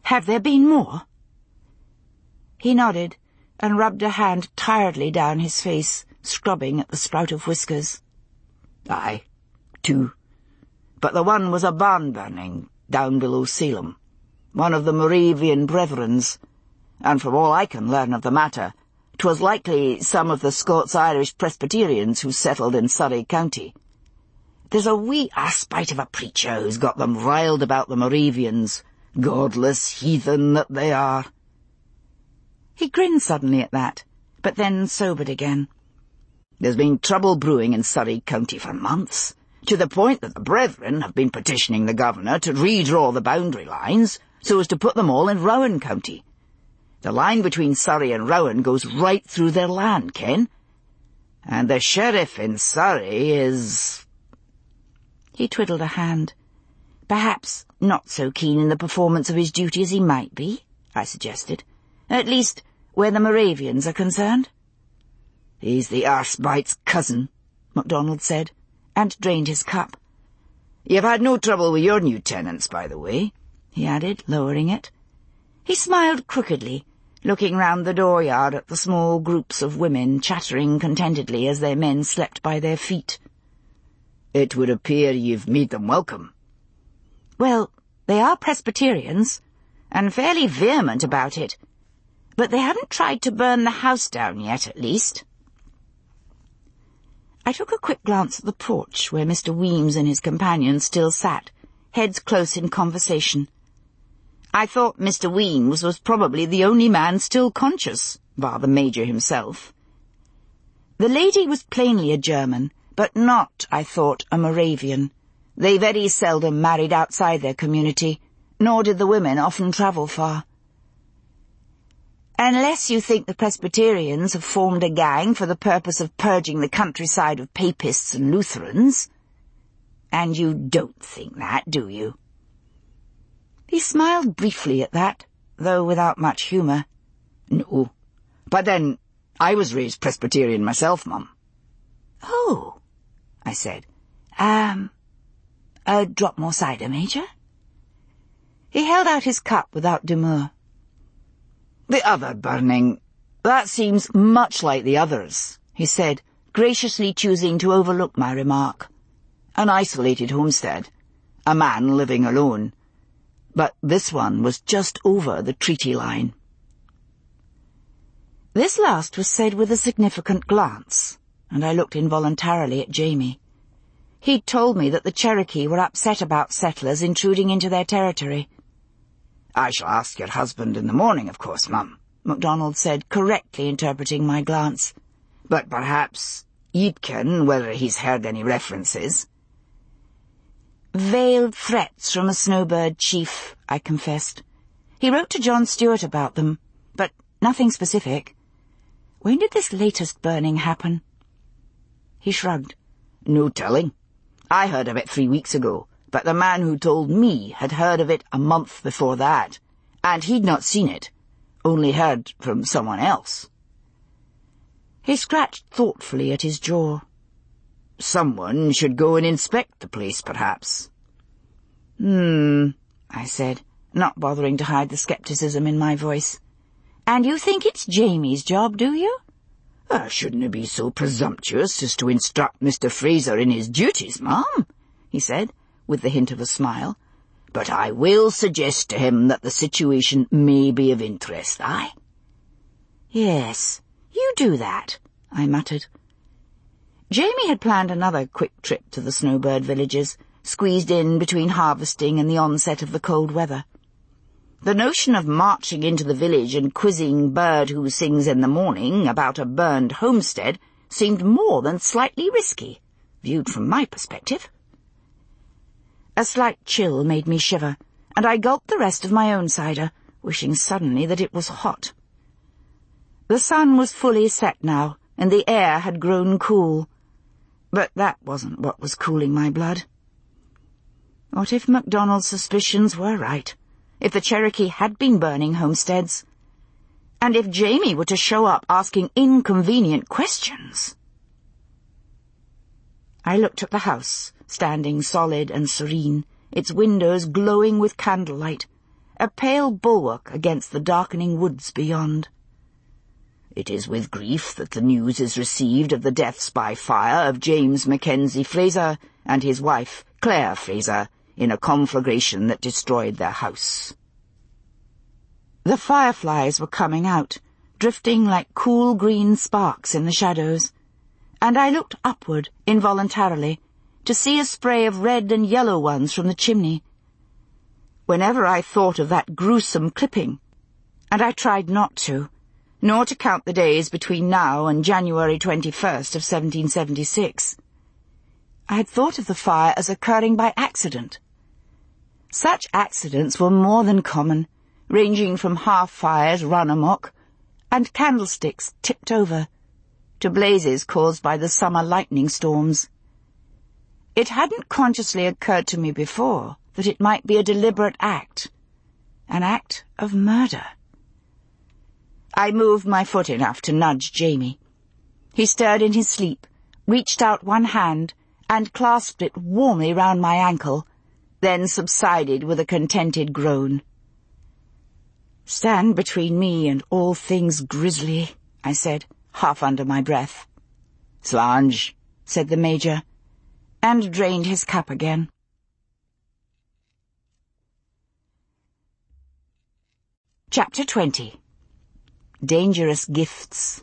Have there been more?" He nodded and rubbed a hand tiredly down his face, scrubbing at the sprout of whiskers. "Aye, 2. But the one was a barn burning down below Salem, one of the Moravian Brethrens, and from all I can learn of the matter, 'twas likely some of the Scots-Irish Presbyterians who settled in Surrey County. There's a wee aspite of a preacher who's got them riled about the Moravians, godless heathen that they are." He grinned suddenly at that, but then sobered again. "There's been trouble brewing in Surrey County for months, to the point that the Brethren have been petitioning the governor to redraw the boundary lines so as to put them all in Rowan County. The line between Surrey and Rowan goes right through their land, Ken. And the sheriff in Surrey is—" He twiddled a hand. "Perhaps not so keen in the performance of his duty as he might be," I suggested. "At least, where the Moravians are concerned." "He's the arsebite's cousin," MacDonald said, and drained his cup. "You've had no trouble with your new tenants, by the way," he added, lowering it. He smiled crookedly, looking round the dooryard at the small groups of women chattering contentedly as their men slept by their feet. "It would appear you've made them welcome." "Well, they are Presbyterians, and fairly vehement about it. But they haven't tried to burn the house down yet, at least." I took a quick glance at the porch where Mr. Weems and his companion still sat, heads close in conversation. I thought Mr. Weems was probably the only man still conscious, bar the Major himself. The lady was plainly a German, but not, I thought, a Moravian. They very seldom married outside their community, nor did the women often travel far. "Unless you think the Presbyterians have formed a gang for the purpose of purging the countryside of Papists and Lutherans. And you don't think that, do you?" He smiled briefly at that, though without much humour. "No. But then, I was raised Presbyterian myself, Mum." "Oh," I said. A drop more cider, Major?" He held out his cup without demur. "The other burning, that seems much like the others," he said, graciously choosing to overlook my remark. "An isolated homestead, a man living alone. But this one was just over the treaty line." This last was said with a significant glance, and I looked involuntarily at Jamie. He'd told me that the Cherokee were upset about settlers intruding into their territory. "I shall ask your husband in the morning, of course, Mum," MacDonald said, correctly interpreting my glance. "But perhaps you'd ken whether he's heard any references." "Veiled threats from a snowbird chief," I confessed. "He wrote to John Stewart about them, but nothing specific. When did this latest burning happen?" He shrugged. "No telling. I heard of it 3 weeks ago, but the man who told me had heard of it a month before that, and he'd not seen it, only heard from someone else." He scratched thoughtfully at his jaw. "Someone should go and inspect the place, perhaps." I said, not bothering to hide the scepticism in my voice. "And you think it's Jamie's job, do you?" "Shouldn't it be so presumptuous as to instruct Mr. Fraser in his duties, Mum?" he said, with the hint of a smile. "But I will suggest to him that the situation may be of interest, aye?" "Yes, you do that," I muttered. Jamie had planned another quick trip to the snowbird villages, squeezed in between harvesting and the onset of the cold weather. The notion of marching into the village and quizzing Bird Who Sings in the Morning about a burned homestead seemed more than slightly risky, viewed from my perspective. A slight chill made me shiver, and I gulped the rest of my own cider, wishing suddenly that it was hot. The sun was fully set now, and the air had grown cool. But that wasn't what was cooling my blood. What if MacDonald's suspicions were right? If the Cherokee had been burning homesteads? And if Jamie were to show up asking inconvenient questions? I looked at the house, standing solid and serene, its windows glowing with candlelight, a pale bulwark against the darkening woods beyond. It is with grief that the news is received of the deaths by fire of James Mackenzie Fraser and his wife, Claire Fraser, in a conflagration that destroyed their house. The fireflies were coming out, drifting like cool green sparks in the shadows, and I looked upward involuntarily to see a spray of red and yellow ones from the chimney. Whenever I thought of that gruesome clipping, and I tried not to, nor to count the days between now and January 21st of 1776, I had thought of the fire as occurring by accident. Such accidents were more than common, ranging from half-fires run amok and candlesticks tipped over to blazes caused by the summer lightning storms. It hadn't consciously occurred to me before that it might be a deliberate act, an act of murder. I moved my foot enough to nudge Jamie. He stirred in his sleep, reached out one hand, and clasped it warmly round my ankle, then subsided with a contented groan. "Stand between me and all things grisly," I said, half under my breath. "Slange," said the Major, and drained his cup again. Chapter 20. Dangerous Gifts.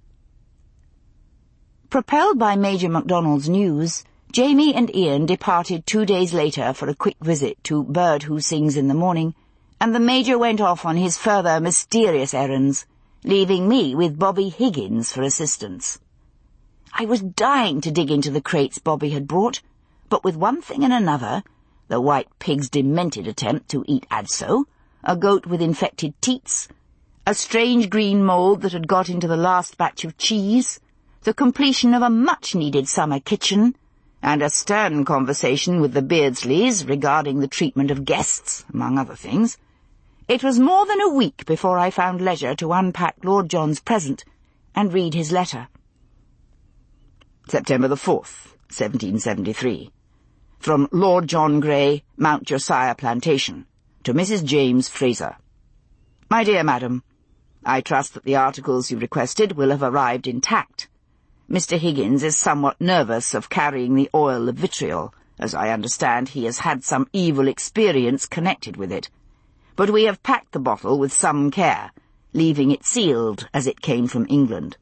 Propelled by Major MacDonald's news, Jamie and Ian departed 2 days later for a quick visit to Bird Who Sings in the Morning, and the Major went off on his further mysterious errands, leaving me with Bobby Higgins for assistance. I was dying to dig into the crates Bobby had brought, but with one thing and another, the white pig's demented attempt to eat Adso, a goat with infected teats, a strange green mould that had got into the last batch of cheese, the completion of a much-needed summer kitchen, and a stern conversation with the Beardsleys regarding the treatment of guests, among other things, it was more than a week before I found leisure to unpack Lord John's present and read his letter. September the 4th, 1773. From Lord John Grey, Mount Josiah Plantation, to Mrs. James Fraser. My dear Madam, I trust that the articles you requested will have arrived intact. Mr. Higgins is somewhat nervous of carrying the oil of vitriol, as I understand he has had some evil experience connected with it. But we have packed the bottle with some care, leaving it sealed as it came from England.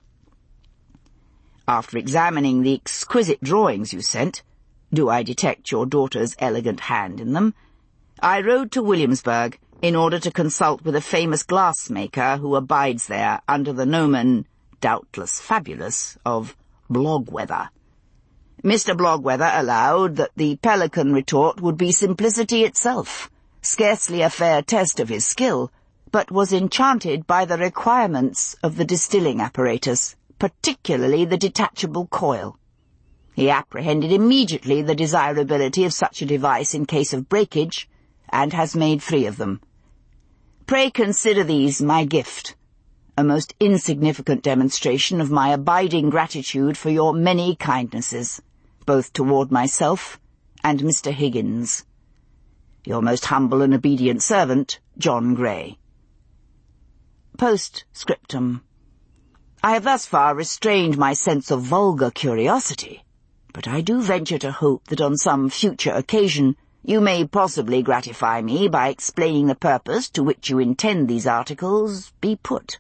After examining the exquisite drawings you sent, do I detect your daughter's elegant hand in them? I rode to Williamsburg in order to consult with a famous glassmaker who abides there under the nomen, doubtless fabulous, of Blogweather. Mr. Blogweather allowed that the pelican retort would be simplicity itself, scarcely a fair test of his skill, but was enchanted by the requirements of the distilling apparatus, particularly the detachable coil. He apprehended immediately the desirability of such a device in case of breakage, and has made 3 of them. Pray consider these my gift, a most insignificant demonstration of my abiding gratitude for your many kindnesses, both toward myself and Mr. Higgins. Your most humble and obedient servant, John Grey. Postscriptum. I have thus far restrained my sense of vulgar curiosity, but I do venture to hope that on some future occasion you may possibly gratify me by explaining the purpose to which you intend these articles be put.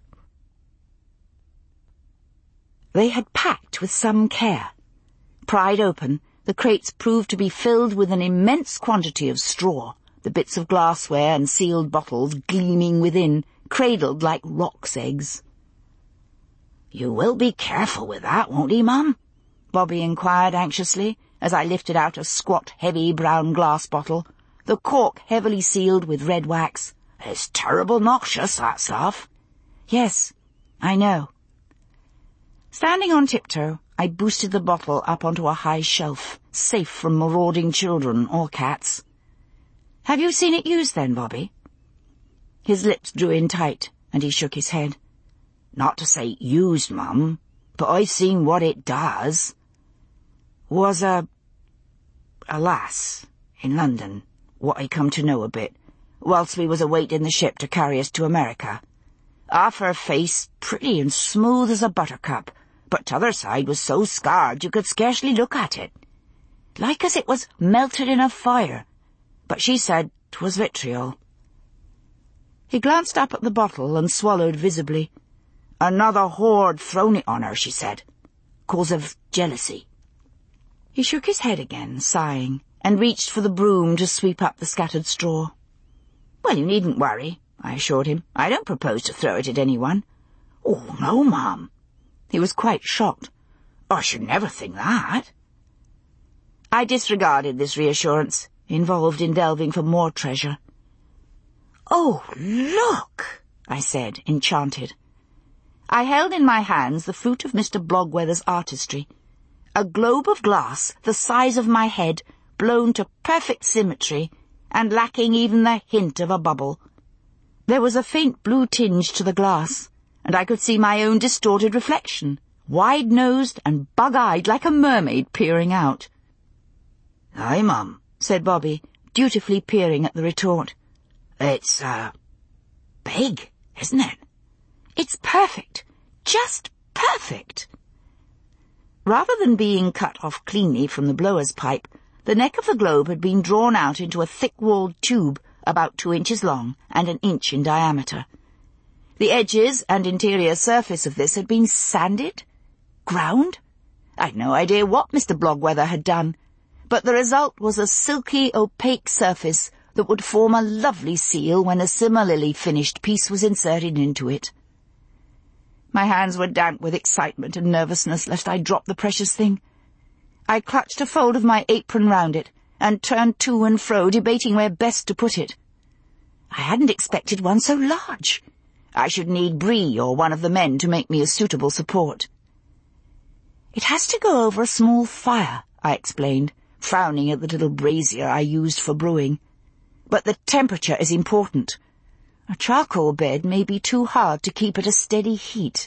They had packed with some care. Pried open, the crates proved to be filled with an immense quantity of straw, the bits of glassware and sealed bottles gleaming within, cradled like roc's eggs. "You will be careful with that, won't he, Mum?" Bobby inquired anxiously, as I lifted out a squat, heavy brown glass bottle, the cork heavily sealed with red wax. "It's terrible noxious, that stuff." "Yes, I know." Standing on tiptoe, I boosted the bottle up onto a high shelf, safe from marauding children or cats. "Have you seen it used then, Bobby?" His lips drew in tight, and he shook his head. "Not to say used, Mum, but I've seen what it does. Was a lass in London, what I come to know a bit, whilst we was awaiting the ship to carry us to America. Half her face pretty and smooth as a buttercup, but t'other side was so scarred you could scarcely look at it, like as it was melted in a fire, but she said 'twas vitriol. He glanced up at the bottle and swallowed visibly. Another horde thrown it on her, she said, 'cause of jealousy. He shook his head again, sighing, and reached for the broom to sweep up the scattered straw. "Well, you needn't worry," I assured him. "I don't propose to throw it at anyone." "Oh, no, Mum." He was quite shocked. "I should never think that." I disregarded this reassurance, involved in delving for more treasure. "Oh, look," I said, enchanted. I held in my hands the fruit of Mr. Blogweather's artistry, a globe of glass the size of my head, blown to perfect symmetry, and lacking even the hint of a bubble. There was a faint blue tinge to the glass, and I could see my own distorted reflection, wide-nosed and bug-eyed like a mermaid peering out. "Aye, Mum," said Bobby, dutifully peering at the retort. "It's, big, isn't it?" "It's perfect. Just perfect." Rather than being cut off cleanly from the blower's pipe, the neck of the globe had been drawn out into a thick-walled tube about 2 inches long and 1 inch in diameter. The edges and interior surface of this had been sanded? Ground? I'd no idea what Mr. Blogweather had done, but the result was a silky, opaque surface that would form a lovely seal when a similarly finished piece was inserted into it. My hands were damp with excitement and nervousness lest I drop the precious thing. I clutched a fold of my apron round it and turned to and fro, debating where best to put it. I hadn't expected one so large. I should need Bree or one of the men to make me a suitable support. "It has to go over a small fire," I explained, frowning at the little brazier I used for brewing. "But the temperature is important. A charcoal bed may be too hard to keep at a steady heat."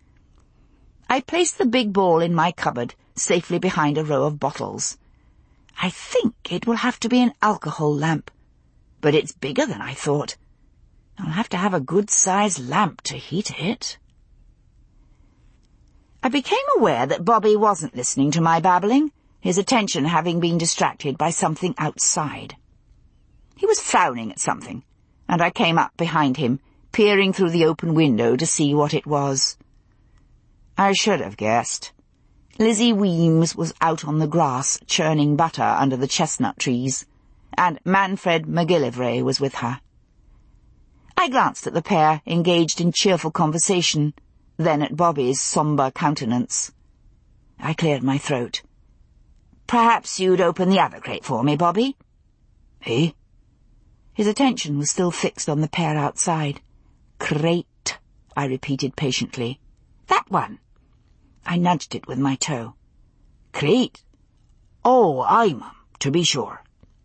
I placed the big ball in my cupboard, safely behind a row of bottles. I think it will have to be an alcohol lamp, but it's bigger than I thought. I'll have to have a good-sized lamp to heat it. I became aware that Bobby wasn't listening to my babbling, his attention having been distracted by something outside. He was frowning at something, and I came up behind him, peering through the open window to see what it was. I should have guessed. Lizzie Weems was out on the grass churning butter under the chestnut trees, and Manfred McGillivray was with her. I glanced at the pair, engaged in cheerful conversation, then at Bobby's sombre countenance. I cleared my throat. "Perhaps you'd open the other crate for me, Bobby?" "Eh?" His attention was still fixed on the pair outside. "Crate," I repeated patiently. "That one." I nudged it with my toe. "Crate? Oh, aye, Mum, to be sure."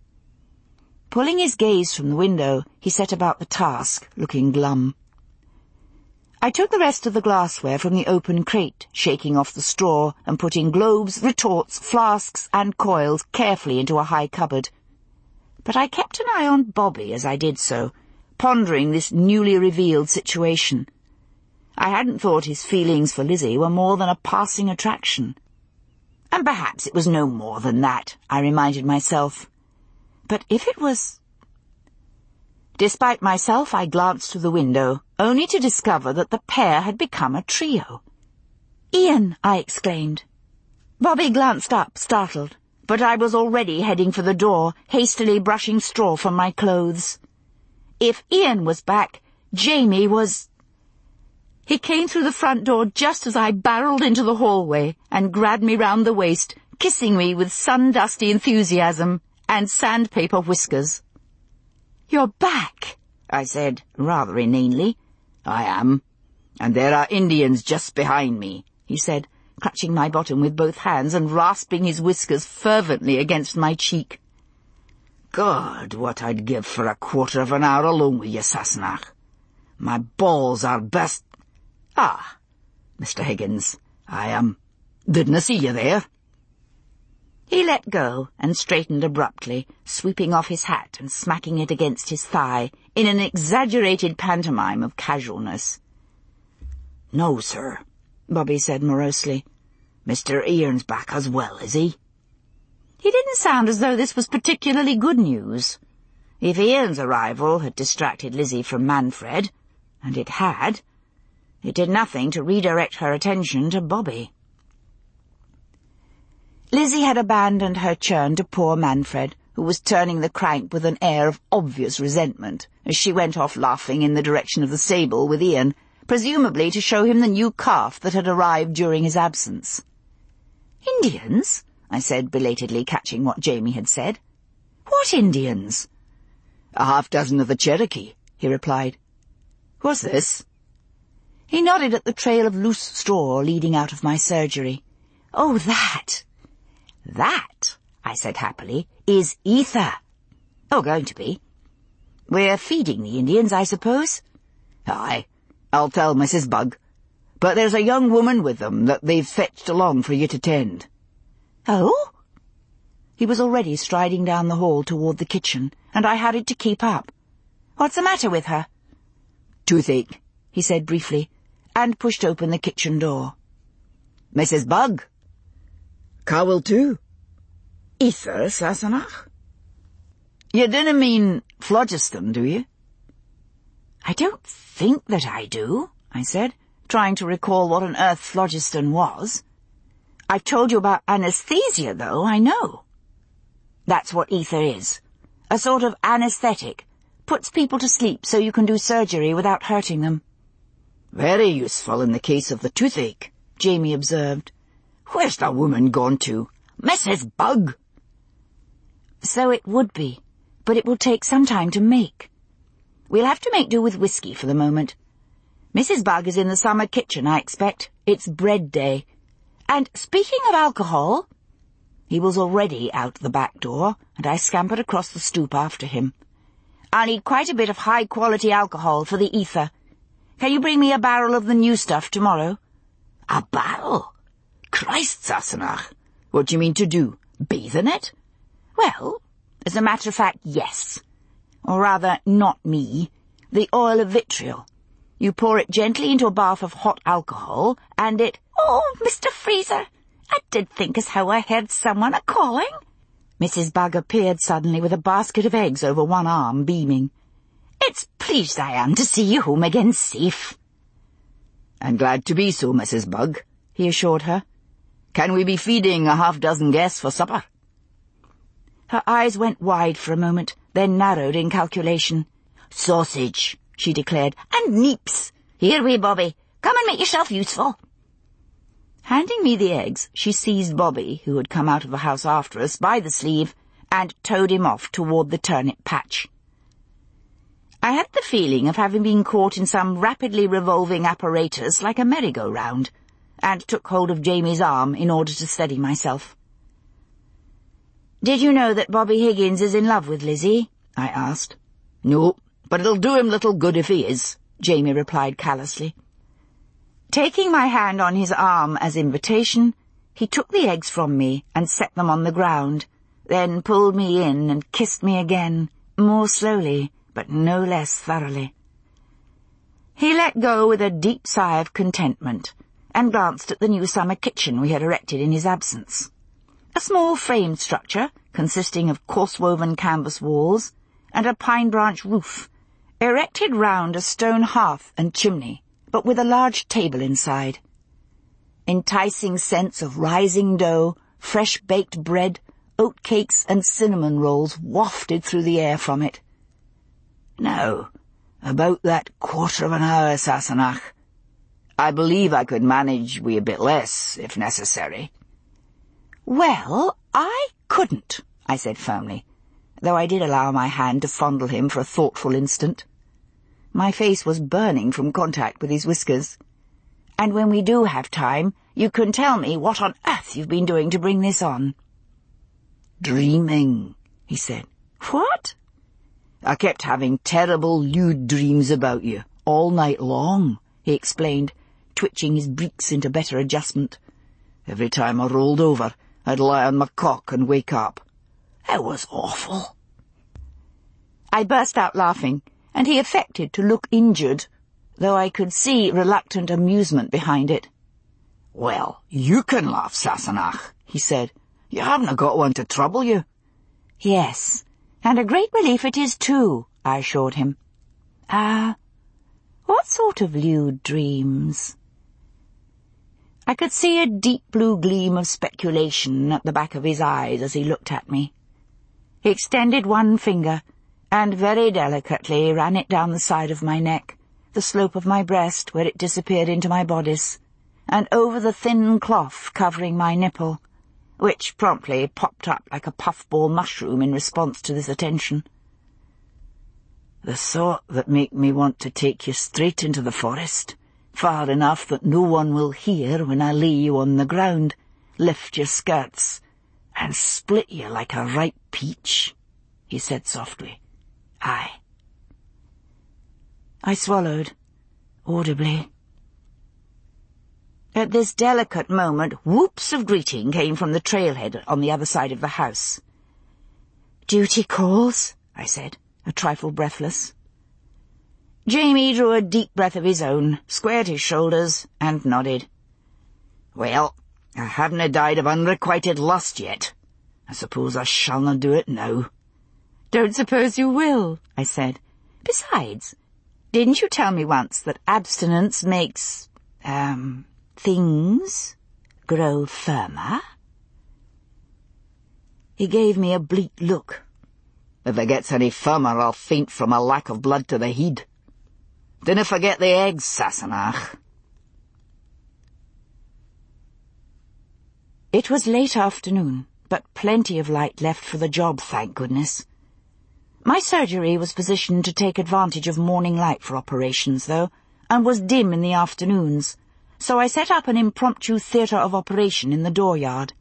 Pulling his gaze from the window, he set about the task, looking glum. I took the rest of the glassware from the open crate, shaking off the straw and putting globes, retorts, flasks and coils carefully into a high cupboard. But I kept an eye on Bobby as I did so, pondering this newly revealed situation. I hadn't thought his feelings for Lizzie were more than a passing attraction. And perhaps it was no more than that, I reminded myself. But if it was... Despite myself, I glanced through the window, only to discover that the pair had become a trio. "Ian!" I exclaimed. Bobby glanced up, startled, but I was already heading for the door, hastily brushing straw from my clothes. If Ian was back, Jamie was... He came through the front door just as I barreled into the hallway and grabbed me round the waist, kissing me with sun-dusty enthusiasm and sandpaper whiskers. "You're back," I said, rather inanely. "I am. And there are Indians just behind me," he said, clutching my bottom with both hands and rasping his whiskers fervently against my cheek. "God, what I'd give for a quarter of an hour alone with you, Sassenach. My balls are best... Ah, Mr. Higgins, I didn't see you there." He let go and straightened abruptly, sweeping off his hat and smacking it against his thigh in an exaggerated pantomime of casualness. "No, sir," Bobby said morosely. "Mr. Ian's back as well, is he?" He didn't sound as though this was particularly good news. If Ian's arrival had distracted Lizzie from Manfred, and it had, it did nothing to redirect her attention to Bobby. Lizzie had abandoned her churn to poor Manfred, who was turning the crank with an air of obvious resentment as she went off laughing in the direction of the stable with Ian, presumably to show him the new calf that had arrived during his absence. "Indians?" I said, belatedly catching what Jamie had said. "What Indians?" "A half-dozen of the Cherokee," he replied. "What's this?" He nodded at the trail of loose straw leading out of my surgery. "Oh, that." "That," I said happily, "is ether." "Oh, going to be. We're feeding the Indians, I suppose?" "Aye, I'll tell Mrs. Bug. But there's a young woman with them that they've fetched along for you to tend." "Oh?" He was already striding down the hall toward the kitchen, and I hurried to keep up. "What's the matter with her?" "Toothache," he said briefly, and pushed open the kitchen door. "Mrs. Bug." "Cowell too." "Ether, Sassenach?" "You dinna mean phlogiston, do you?" "I don't think that I do," I said, trying to recall what on earth phlogiston was. "I've told you about anesthesia, though, I know." "That's what ether is. A sort of anesthetic. Puts people to sleep so you can do surgery without hurting them." "Very useful in the case of the toothache," Jamie observed. "Where's the woman gone to? Mrs. Bug?" "So it would be, but it will take some time to make. We'll have to make do with whiskey for the moment. Mrs. Bug is in the summer kitchen, I expect. It's bread day. And speaking of alcohol—" He was already out the back door, and I scampered across the stoop after him. "I'll need quite a bit of high-quality alcohol for the ether. Can you bring me a barrel of the new stuff tomorrow?" "A barrel? Christ, Sassenach! What do you mean to do? Bathe in it?" "Well, as a matter of fact, yes. Or rather, not me. The oil of vitriol. You pour it gently into a bath of hot alcohol, and it—" "Oh, Mr. Freezer, I did think as how I heard someone a-calling." Mrs. Bug appeared suddenly with a basket of eggs over one arm, beaming. "It's pleased I am to see you home again safe." "I'm glad to be so, Mrs. Bug," he assured her. "Can we be feeding a half-dozen guests for supper?" Her eyes went wide for a moment, then narrowed in calculation. "Sausage," she declared, "and neeps. Here we, Bobby. Come and make yourself useful." Handing me the eggs, she seized Bobby, who had come out of the house after us, by the sleeve, and towed him off toward the turnip patch. I had the feeling of having been caught in some rapidly revolving apparatus like a merry-go-round, and took hold of Jamie's arm in order to steady myself. "Did you know that Bobby Higgins is in love with Lizzie?" I asked. "No, but it'll do him little good if he is," Jamie replied callously. Taking my hand on his arm as invitation, he took the eggs from me and set them on the ground, then pulled me in and kissed me again, more slowly, but no less thoroughly. He let go with a deep sigh of contentment, and glanced at the new summer kitchen we had erected in his absence. A small framed structure, consisting of coarse-woven canvas walls, and a pine-branch roof, erected round a stone hearth and chimney, but with a large table inside. Enticing scents of rising dough, fresh-baked bread, oatcakes and cinnamon rolls wafted through the air from it. "Now, about that quarter of an hour, Sassenach. I believe I could manage wi' a bit less, if necessary." "Well, I couldn't," I said firmly, though I did allow my hand to fondle him for a thoughtful instant. My face was burning from contact with his whiskers. "And when we do have time, you can tell me what on earth you've been doing to bring this on." "Dreaming," he said. "What?" "I kept having terrible lewd dreams about you, all night long," he explained, twitching his breeks into better adjustment. "Every time I rolled over, I'd lie on my cock and wake up. It was awful." I burst out laughing, and he affected to look injured, though I could see reluctant amusement behind it. "Well, you can laugh, Sassenach," he said. "You haven't got one to trouble you." "Yes, and a great relief it is too," I assured him. What sort of lewd dreams?" I could see a deep blue gleam of speculation at the back of his eyes as he looked at me. He extended one finger, and very delicately ran it down the side of my neck, the slope of my breast where it disappeared into my bodice, and over the thin cloth covering my nipple, which promptly popped up like a puffball mushroom in response to this attention. "The sort that make me want to take you straight into the forest, far enough that no one will hear when I lay you on the ground, lift your skirts, and split you like a ripe peach," he said softly. "Aye." I swallowed, audibly. At this delicate moment, whoops of greeting came from the trailhead on the other side of the house. "Duty calls," I said, a trifle breathless. Jamie drew a deep breath of his own, squared his shoulders, and nodded. "Well, I haven't died of unrequited lust yet. I suppose I shall not do it now." "Don't suppose you will," I said. "Besides, didn't you tell me once that abstinence makes, things grow firmer?" He gave me a bleak look. "If it gets any firmer, I'll faint from a lack of blood to the head. Dinna forget the eggs, Sassenach." It was late afternoon, but plenty of light left for the job, thank goodness. My surgery was positioned to take advantage of morning light for operations, though, and was dim in the afternoons, so I set up an impromptu theatre of operation in the dooryard.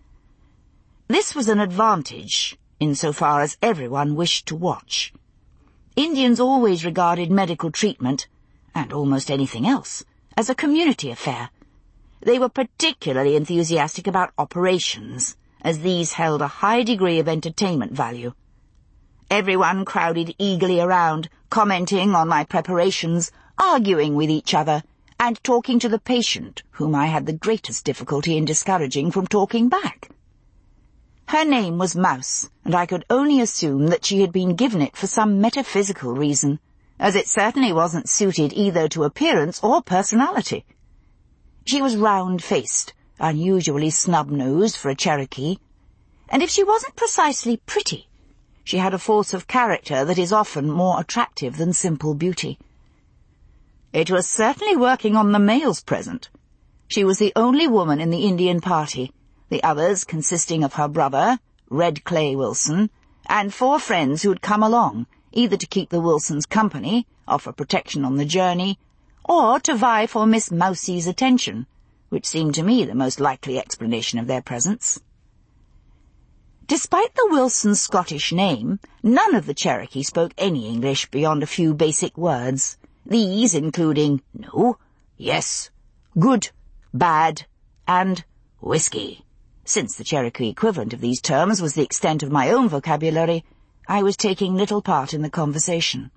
This was an advantage, insofar as everyone wished to watch. Indians always regarded medical treatment, and almost anything else, as a community affair. They were particularly enthusiastic about operations, as these held a high degree of entertainment value. Everyone crowded eagerly around, commenting on my preparations, arguing with each other, and talking to the patient, whom I had the greatest difficulty in discouraging from talking back. Her name was Mouse, and I could only assume that she had been given it for some metaphysical reason, as it certainly wasn't suited either to appearance or personality. She was round-faced, unusually snub-nosed for a Cherokee, and if she wasn't precisely pretty, she had a force of character that is often more attractive than simple beauty. It was certainly working on the males present. She was the only woman in the Indian party, the others consisting of her brother, Red Clay Wilson, and 4 friends who had come along, either to keep the Wilsons company, offer protection on the journey, or to vie for Miss Mousie's attention, which seemed to me the most likely explanation of their presence. Despite the Wilson Scottish name, none of the Cherokee spoke any English beyond a few basic words, these including no, yes, good, bad, and whiskey. Since the Cherokee equivalent of these terms was the extent of my own vocabulary, I was taking little part in the conversation.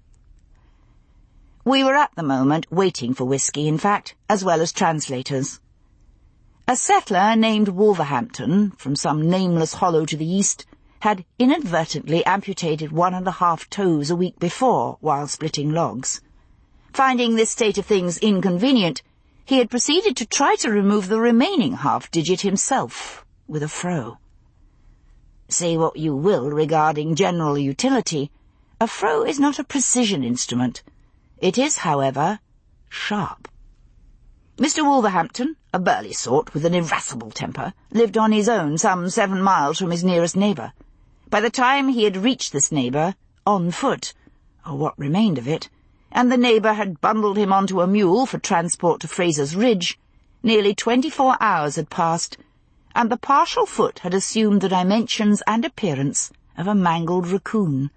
We were at the moment waiting for whiskey, in fact, as well as translators. A settler named Wolverhampton, from some nameless hollow to the east, had inadvertently amputated 1½ toes a week before while splitting logs. Finding this state of things inconvenient, he had proceeded to try to remove the remaining half-digit himself, with a froe. Say what you will regarding general utility, a froe is not a precision instrument. It is, however, sharp. Mr. Wolverhampton, a burly sort with an irascible temper, lived on his own some 7 miles from his nearest neighbour. By the time he had reached this neighbour, on foot, or what remained of it, and the neighbour had bundled him onto a mule for transport to Fraser's Ridge, nearly 24 hours had passed, and the partial foot had assumed the dimensions and appearance of a mangled raccoon.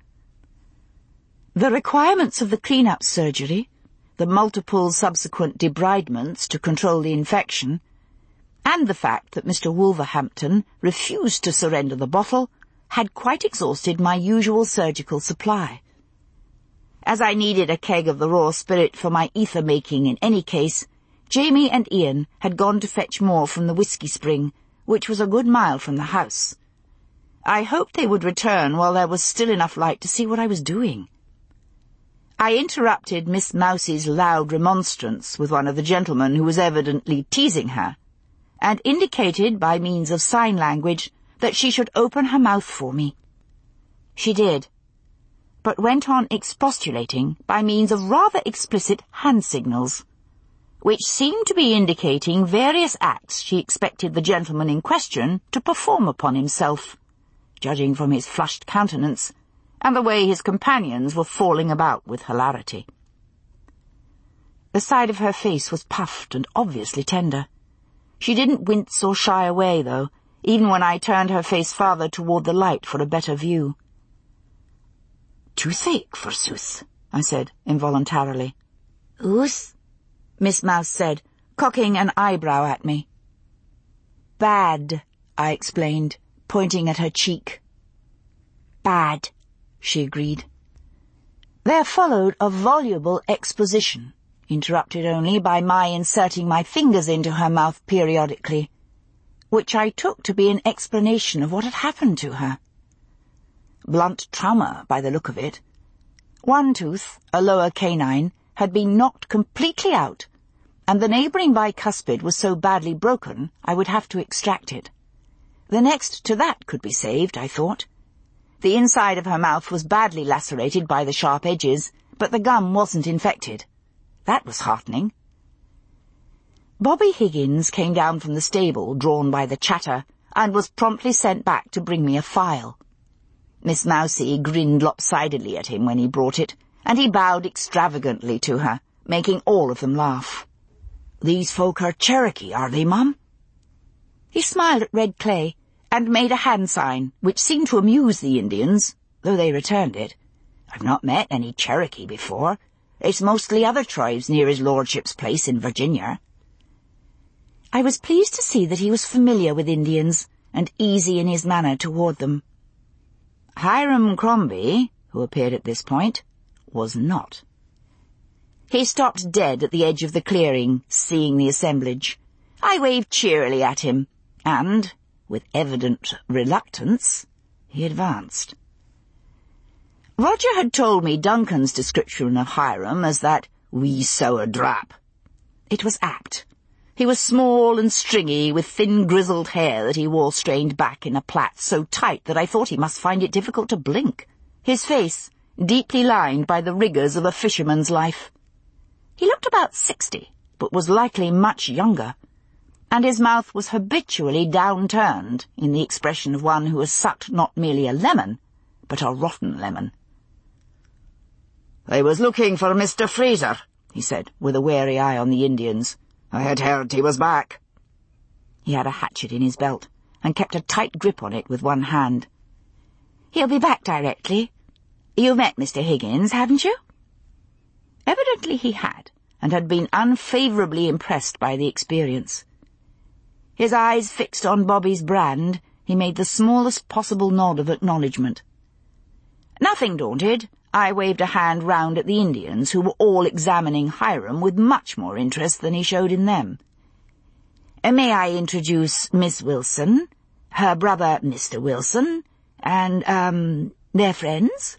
The requirements of the clean-up surgery, the multiple subsequent debridements to control the infection, and the fact that Mr. Wolverhampton refused to surrender the bottle had quite exhausted my usual surgical supply. As I needed a keg of the raw spirit for my ether-making in any case, Jamie and Ian had gone to fetch more from the whisky spring, which was a good mile from the house. I hoped they would return while there was still enough light to see what I was doing. I interrupted Miss Mousie's loud remonstrance with one of the gentlemen who was evidently teasing her, and indicated by means of sign language that she should open her mouth for me. She did, but went on expostulating by means of rather explicit hand signals, which seemed to be indicating various acts she expected the gentleman in question to perform upon himself, judging from his flushed countenance and the way his companions were falling about with hilarity. The side of her face was puffed and obviously tender. She didn't wince or shy away, though, even when I turned her face farther toward the light for a better view. "Toothache, forsooth," I said involuntarily. "Oos?" Miss Mouse said, cocking an eyebrow at me. "Bad," I explained, pointing at her cheek. "Bad," she agreed. There followed a voluble exposition, interrupted only by my inserting my fingers into her mouth periodically, which I took to be an explanation of what had happened to her. Blunt trauma, by the look of it. One tooth, a lower canine, had been knocked completely out, and the neighbouring bicuspid was so badly broken I would have to extract it. The next to that could be saved, I thought. The inside of her mouth was badly lacerated by the sharp edges, but the gum wasn't infected. That was heartening. Bobby Higgins came down from the stable, drawn by the chatter, and was promptly sent back to bring me a file. Miss Mousie grinned lopsidedly at him when he brought it, and he bowed extravagantly to her, making all of them laugh. "These folk are Cherokee, are they, Mum?" He smiled at Red Clay, and made a hand sign, which seemed to amuse the Indians, though they returned it. "I've not met any Cherokee before. It's mostly other tribes near his lordship's place in Virginia." I was pleased to see that he was familiar with Indians, and easy in his manner toward them. Hiram Crombie, who appeared at this point, was not. He stopped dead at the edge of the clearing, seeing the assemblage. I waved cheerily at him, and, with evident reluctance, he advanced. Roger had told me Duncan's description of Hiram as that wee sour drap. It was apt. He was small and stringy, with thin grizzled hair that he wore strained back in a plait so tight that I thought he must find it difficult to blink. His face, deeply lined by the rigours of a fisherman's life. He looked about 60, but was likely much younger, and his mouth was habitually downturned in the expression of one who has sucked not merely a lemon, but a rotten lemon. "I was looking for Mr. Fraser," he said, with a wary eye on the Indians. "I had heard he was back." He had a hatchet in his belt, and kept a tight grip on it with one hand. "He'll be back directly. You've met Mr. Higgins, haven't you?" Evidently he had been unfavourably impressed by the experience. His eyes fixed on Bobby's brand, he made the smallest possible nod of acknowledgement. Nothing daunted, I waved a hand round at the Indians, who were all examining Hiram with much more interest than he showed in them. "May I introduce Miss Wilson, her brother Mr. Wilson, and, their friends?"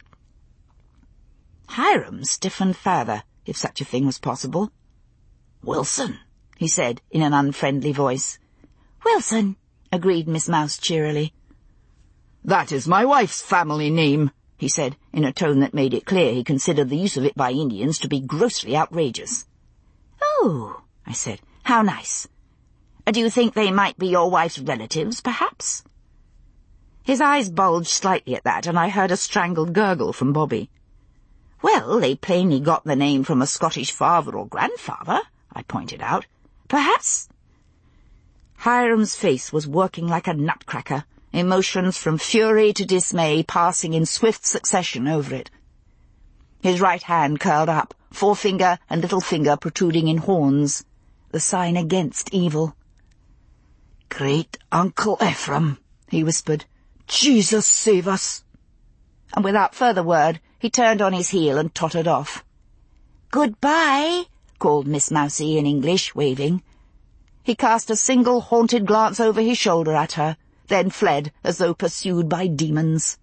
Hiram stiffened further, if such a thing was possible. "Wilson," he said in an unfriendly voice. "Wilson," agreed Miss Mouse cheerily. "That is my wife's family name," he said, in a tone that made it clear he considered the use of it by Indians to be grossly outrageous. "Oh," I said, "how nice. Do you think they might be your wife's relatives, perhaps?" His eyes bulged slightly at that, and I heard a strangled gurgle from Bobby. "Well, they plainly got the name from a Scottish father or grandfather," I pointed out. "Perhaps—" Hiram's face was working like a nutcracker, emotions from fury to dismay passing in swift succession over it. His right hand curled up, forefinger and little finger protruding in horns, the sign against evil. "Great Uncle Ephraim," he whispered. "Jesus save us." And without further word, he turned on his heel and tottered off. "Goodbye," called Miss Mousie in English, waving. He cast a single haunted glance over his shoulder at her, then fled as though pursued by demons.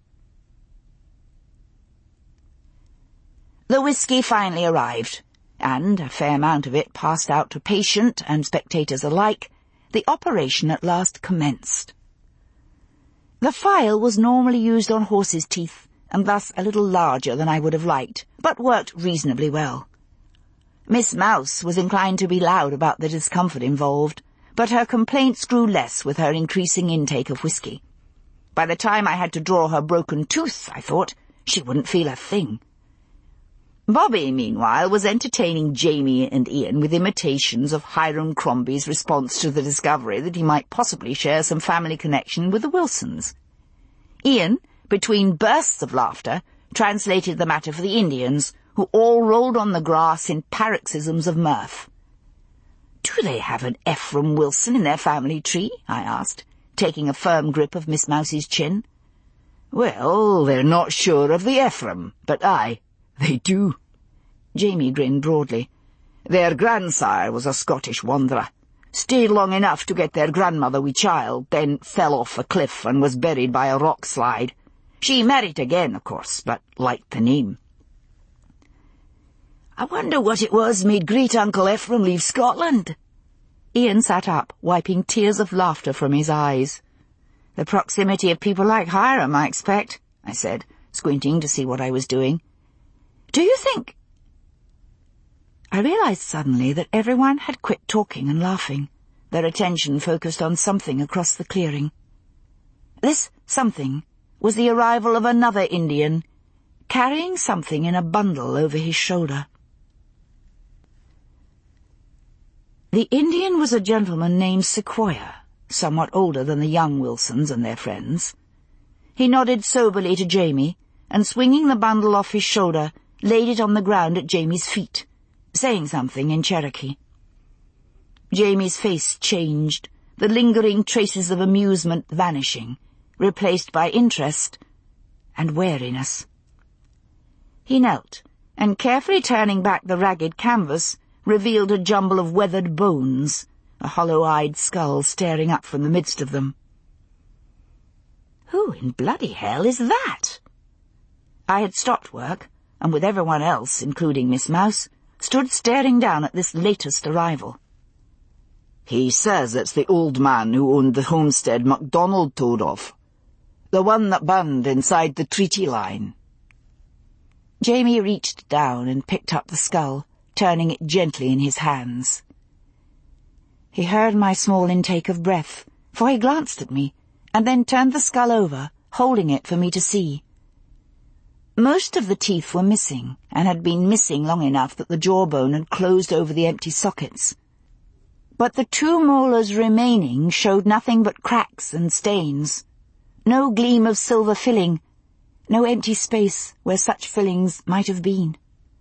The whiskey finally arrived, and, a fair amount of it passed out to patient and spectators alike, the operation at last commenced. The file was normally used on horses' teeth, and thus a little larger than I would have liked, but worked reasonably well. Miss Mouse was inclined to be loud about the discomfort involved, but her complaints grew less with her increasing intake of whiskey. By the time I had to draw her broken tooth, I thought, she wouldn't feel a thing. Bobby, meanwhile, was entertaining Jamie and Ian with imitations of Hiram Crombie's response to the discovery that he might possibly share some family connection with the Wilsons. Ian, between bursts of laughter, translated the matter for the Indians, who all rolled on the grass in paroxysms of mirth. "Do they have an Ephraim Wilson in their family tree?" I asked, taking a firm grip of Miss Mousie's chin. "Well, they're not sure of the Ephraim, but aye, they do." Jamie grinned broadly. "Their grandsire was a Scottish wanderer. Stayed long enough to get their grandmother wi' child, then fell off a cliff and was buried by a rock slide. She married again, of course, but liked the name." "I wonder what it was made great-uncle Ephraim leave Scotland?" Ian sat up, wiping tears of laughter from his eyes. "The proximity of people like Hiram, I expect," I said, squinting to see what I was doing. "Do you think—" I realized suddenly that everyone had quit talking and laughing, their attention focused on something across the clearing. This something was the arrival of another Indian, carrying something in a bundle over his shoulder. The Indian was a gentleman named Sequoia, somewhat older than the young Wilsons and their friends. He nodded soberly to Jamie, and swinging the bundle off his shoulder, laid it on the ground at Jamie's feet, saying something in Cherokee. Jamie's face changed, the lingering traces of amusement vanishing, replaced by interest and wariness. He knelt, and carefully turning back the ragged canvas, revealed a jumble of weathered bones, a hollow-eyed skull staring up from the midst of them. "Who in bloody hell is that?" I had stopped work, and with everyone else, including Miss Mouse, stood staring down at this latest arrival. "He says it's the old man who owned the homestead MacDonald told of. The one that burned inside the treaty line." Jamie reached down and picked up the skull, turning it gently in his hands. He heard my small intake of breath, for he glanced at me, and then turned the skull over, holding it for me to see. Most of the teeth were missing, and had been missing long enough that the jawbone had closed over the empty sockets. But the 2 molars remaining showed nothing but cracks and stains. No gleam of silver filling, no empty space where such fillings might have been.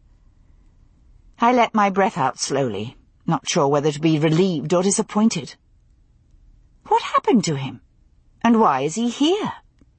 I let my breath out slowly, not sure whether to be relieved or disappointed. What happened to him? And why is he here?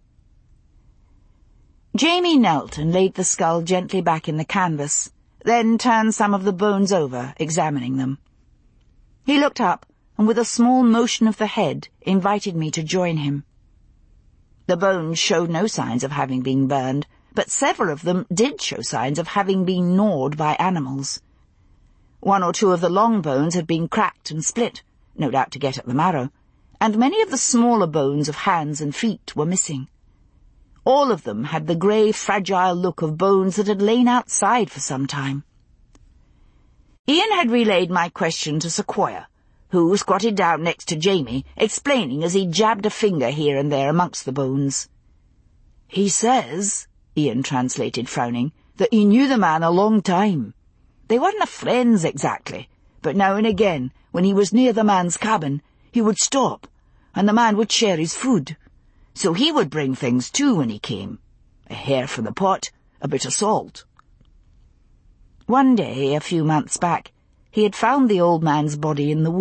Jamie knelt and laid the skull gently back in the canvas, then turned some of the bones over, examining them. He looked up, and with a small motion of the head, invited me to join him. The bones showed no signs of having been burned, but several of them did show signs of having been gnawed by animals. 1 or 2 of the long bones had been cracked and split, no doubt to get at the marrow, and many of the smaller bones of hands and feet were missing. All of them had the grey, fragile look of bones that had lain outside for some time. Ian had relayed my question to Sequoia, who squatted down next to Jamie, explaining as he jabbed a finger here and there amongst the bones. "He says," Ian translated, frowning, "that he knew the man a long time. They weren't friends exactly, but now and again, when he was near the man's cabin, he would stop, and the man would share his food. So he would bring things too when he came. A hare from the pot, a bit of salt." One day, a few months back, he had found the old man's body in the wood,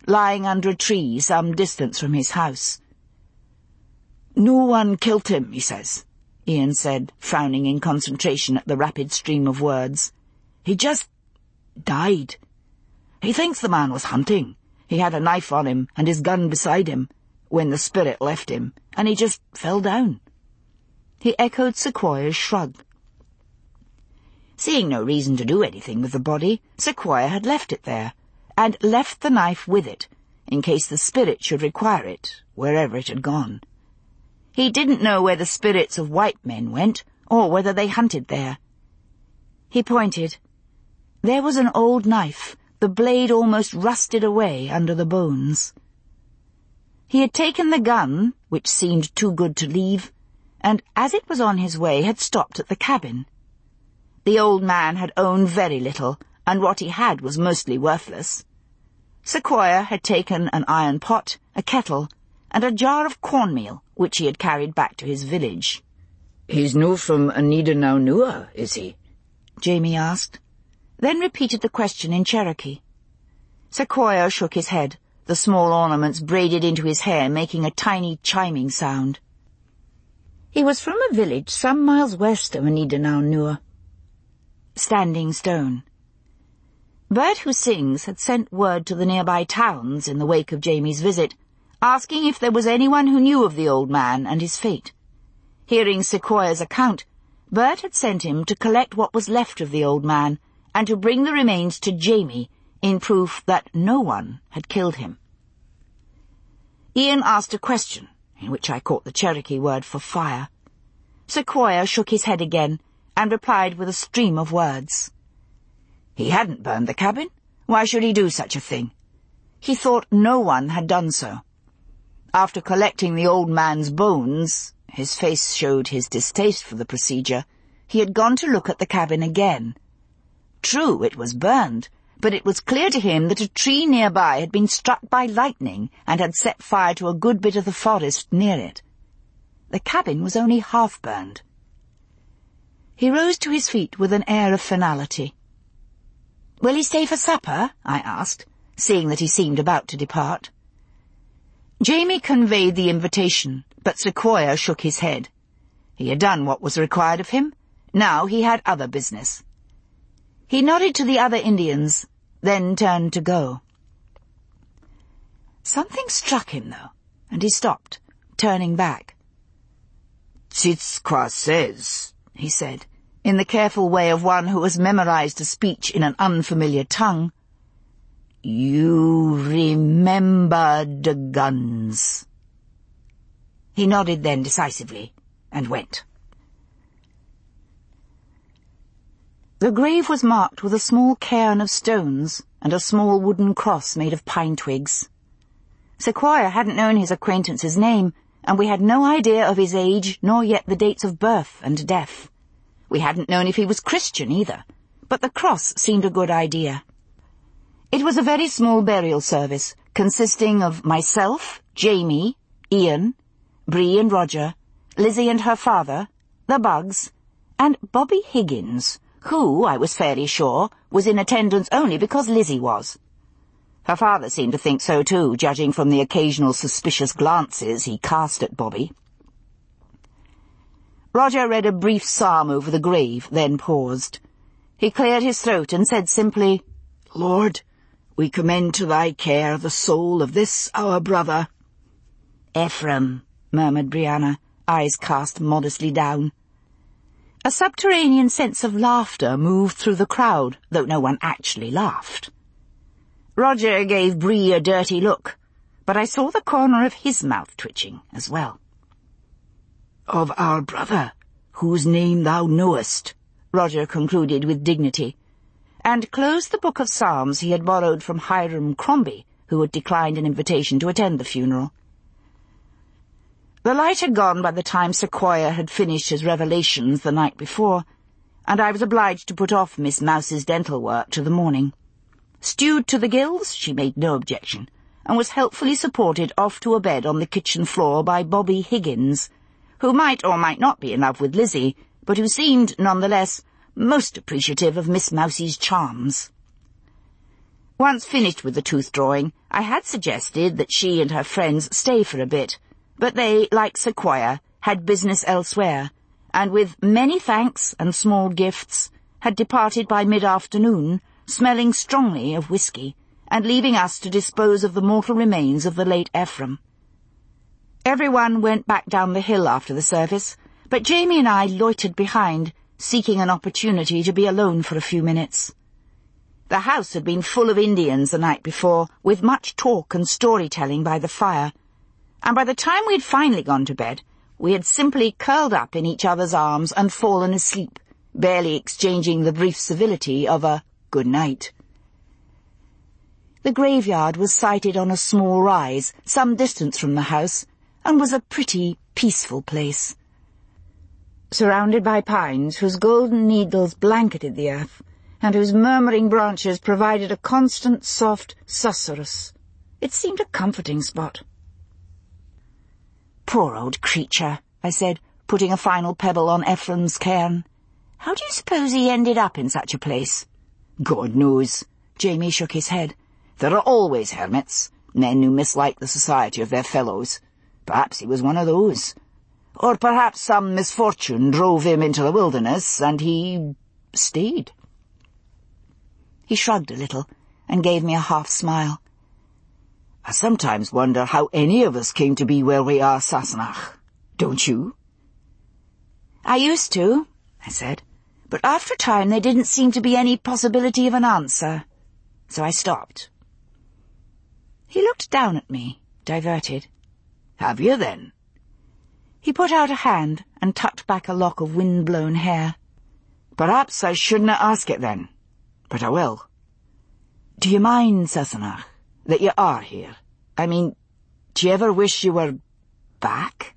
lying under a tree some distance from his house. "No one killed him," he says, Ian said, frowning in concentration at the rapid stream of words. "He just died. He thinks the man was hunting. He had a knife on him and his gun beside him when the spirit left him, and he just fell down." He echoed Sequoia's shrug. Seeing no reason to do anything with the body, Sequoia had left it there, and left the knife with it, in case the spirit should require it, wherever it had gone. He didn't know where the spirits of white men went, or whether they hunted there. He pointed. There was an old knife, the blade almost rusted away under the bones. He had taken the gun, which seemed too good to leave, and as it was on his way had stopped at the cabin. The old man had owned very little, and what he had was mostly worthless. Sequoia had taken an iron pot, a kettle, and a jar of cornmeal, which he had carried back to his village. "He's no from Anidanaunu'a, is he?" Jamie asked, then repeated the question in Cherokee. Sequoia shook his head, the small ornaments braided into his hair making a tiny chiming sound. He was from a village some miles west of Anidanaunu'a. Standing Stone. Bird Who Sings had sent word to the nearby towns in the wake of Jamie's visit, asking if there was anyone who knew of the old man and his fate. Hearing Sequoia's account, Bird had sent him to collect what was left of the old man and to bring the remains to Jamie in proof that no one had killed him. Ian asked a question, in which I caught the Cherokee word for fire. Sequoia shook his head again and replied with a stream of words. He hadn't burned the cabin. Why should he do such a thing? He thought no one had done so. After collecting the old man's bones, his face showed his distaste for the procedure, he had gone to look at the cabin again. True, it was burned, but it was clear to him that a tree nearby had been struck by lightning and had set fire to a good bit of the forest near it. The cabin was only half burned. He rose to his feet with an air of finality. "Will he stay for supper?" I asked, seeing that he seemed about to depart. Jamie conveyed the invitation, but Sequoia shook his head. He had done what was required of him. Now he had other business. He nodded to the other Indians, then turned to go. Something struck him, though, and he stopped, turning back. "Tzitzquah says," he said, in the careful way of one who has memorized a speech in an unfamiliar tongue, "You remember the guns." He nodded then decisively, and went. The grave was marked with a small cairn of stones and a small wooden cross made of pine twigs. Sequoia hadn't known his acquaintance's name, and we had no idea of his age nor yet the dates of birth and death. We hadn't known if he was Christian either, but the cross seemed a good idea. It was a very small burial service, consisting of myself, Jamie, Ian, Bree and Roger, Lizzie and her father, the Bugs, and Bobby Higgins, who, I was fairly sure, was in attendance only because Lizzie was. Her father seemed to think so too, judging from the occasional suspicious glances he cast at Bobby. Roger read a brief psalm over the grave, then paused. He cleared his throat and said simply, "Lord, we commend to thy care the soul of this our brother." "Ephraim," murmured Brianna, eyes cast modestly down. A subterranean sense of laughter moved through the crowd, though no one actually laughed. Roger gave Bree a dirty look, but I saw the corner of his mouth twitching as well. "Of our brother, whose name thou knowest," Roger concluded with dignity, and closed the book of Psalms he had borrowed from Hiram Crombie, who had declined an invitation to attend the funeral. The light had gone by the time Sequoia had finished his revelations the night before, and I was obliged to put off Miss Mouse's dental work to the morning. Stewed to the gills, she made no objection, and was helpfully supported off to a bed on the kitchen floor by Bobby Higgins, who might or might not be in love with Lizzie, but who seemed, nonetheless, most appreciative of Miss Mousie's charms. Once finished with the tooth-drawing, I had suggested that she and her friends stay for a bit, but they, like Sequoia, had business elsewhere, and with many thanks and small gifts, had departed by mid-afternoon, smelling strongly of whiskey, and leaving us to dispose of the mortal remains of the late Ephraim. Everyone went back down the hill after the service, but Jamie and I loitered behind, seeking an opportunity to be alone for a few minutes. The house had been full of Indians the night before, with much talk and storytelling by the fire, and by the time we had finally gone to bed, we had simply curled up in each other's arms and fallen asleep, barely exchanging the brief civility of a good night. The graveyard was sited on a small rise, some distance from the house, and was a pretty, peaceful place. Surrounded by pines whose golden needles blanketed the earth, and whose murmuring branches provided a constant, soft susurrus, it seemed a comforting spot. "Poor old creature," I said, putting a final pebble on Ephraim's cairn. "How do you suppose he ended up in such a place?" "God knows." Jamie shook his head. "There are always hermits, men who mislike the society of their fellows. Perhaps he was one of those. Or perhaps some misfortune drove him into the wilderness, and he stayed." He shrugged a little and gave me a half-smile. "I sometimes wonder how any of us came to be where we are, Sassenach. Don't you?" "I used to," I said, "but after a time there didn't seem to be any possibility of an answer, so I stopped." He looked down at me, diverted. "Have you, then?" He put out a hand and tucked back a lock of wind-blown hair. "Perhaps I shouldn't ask it then, but I will. Do you mind, Sassenach, that you are here? I mean, do you ever wish you were back?"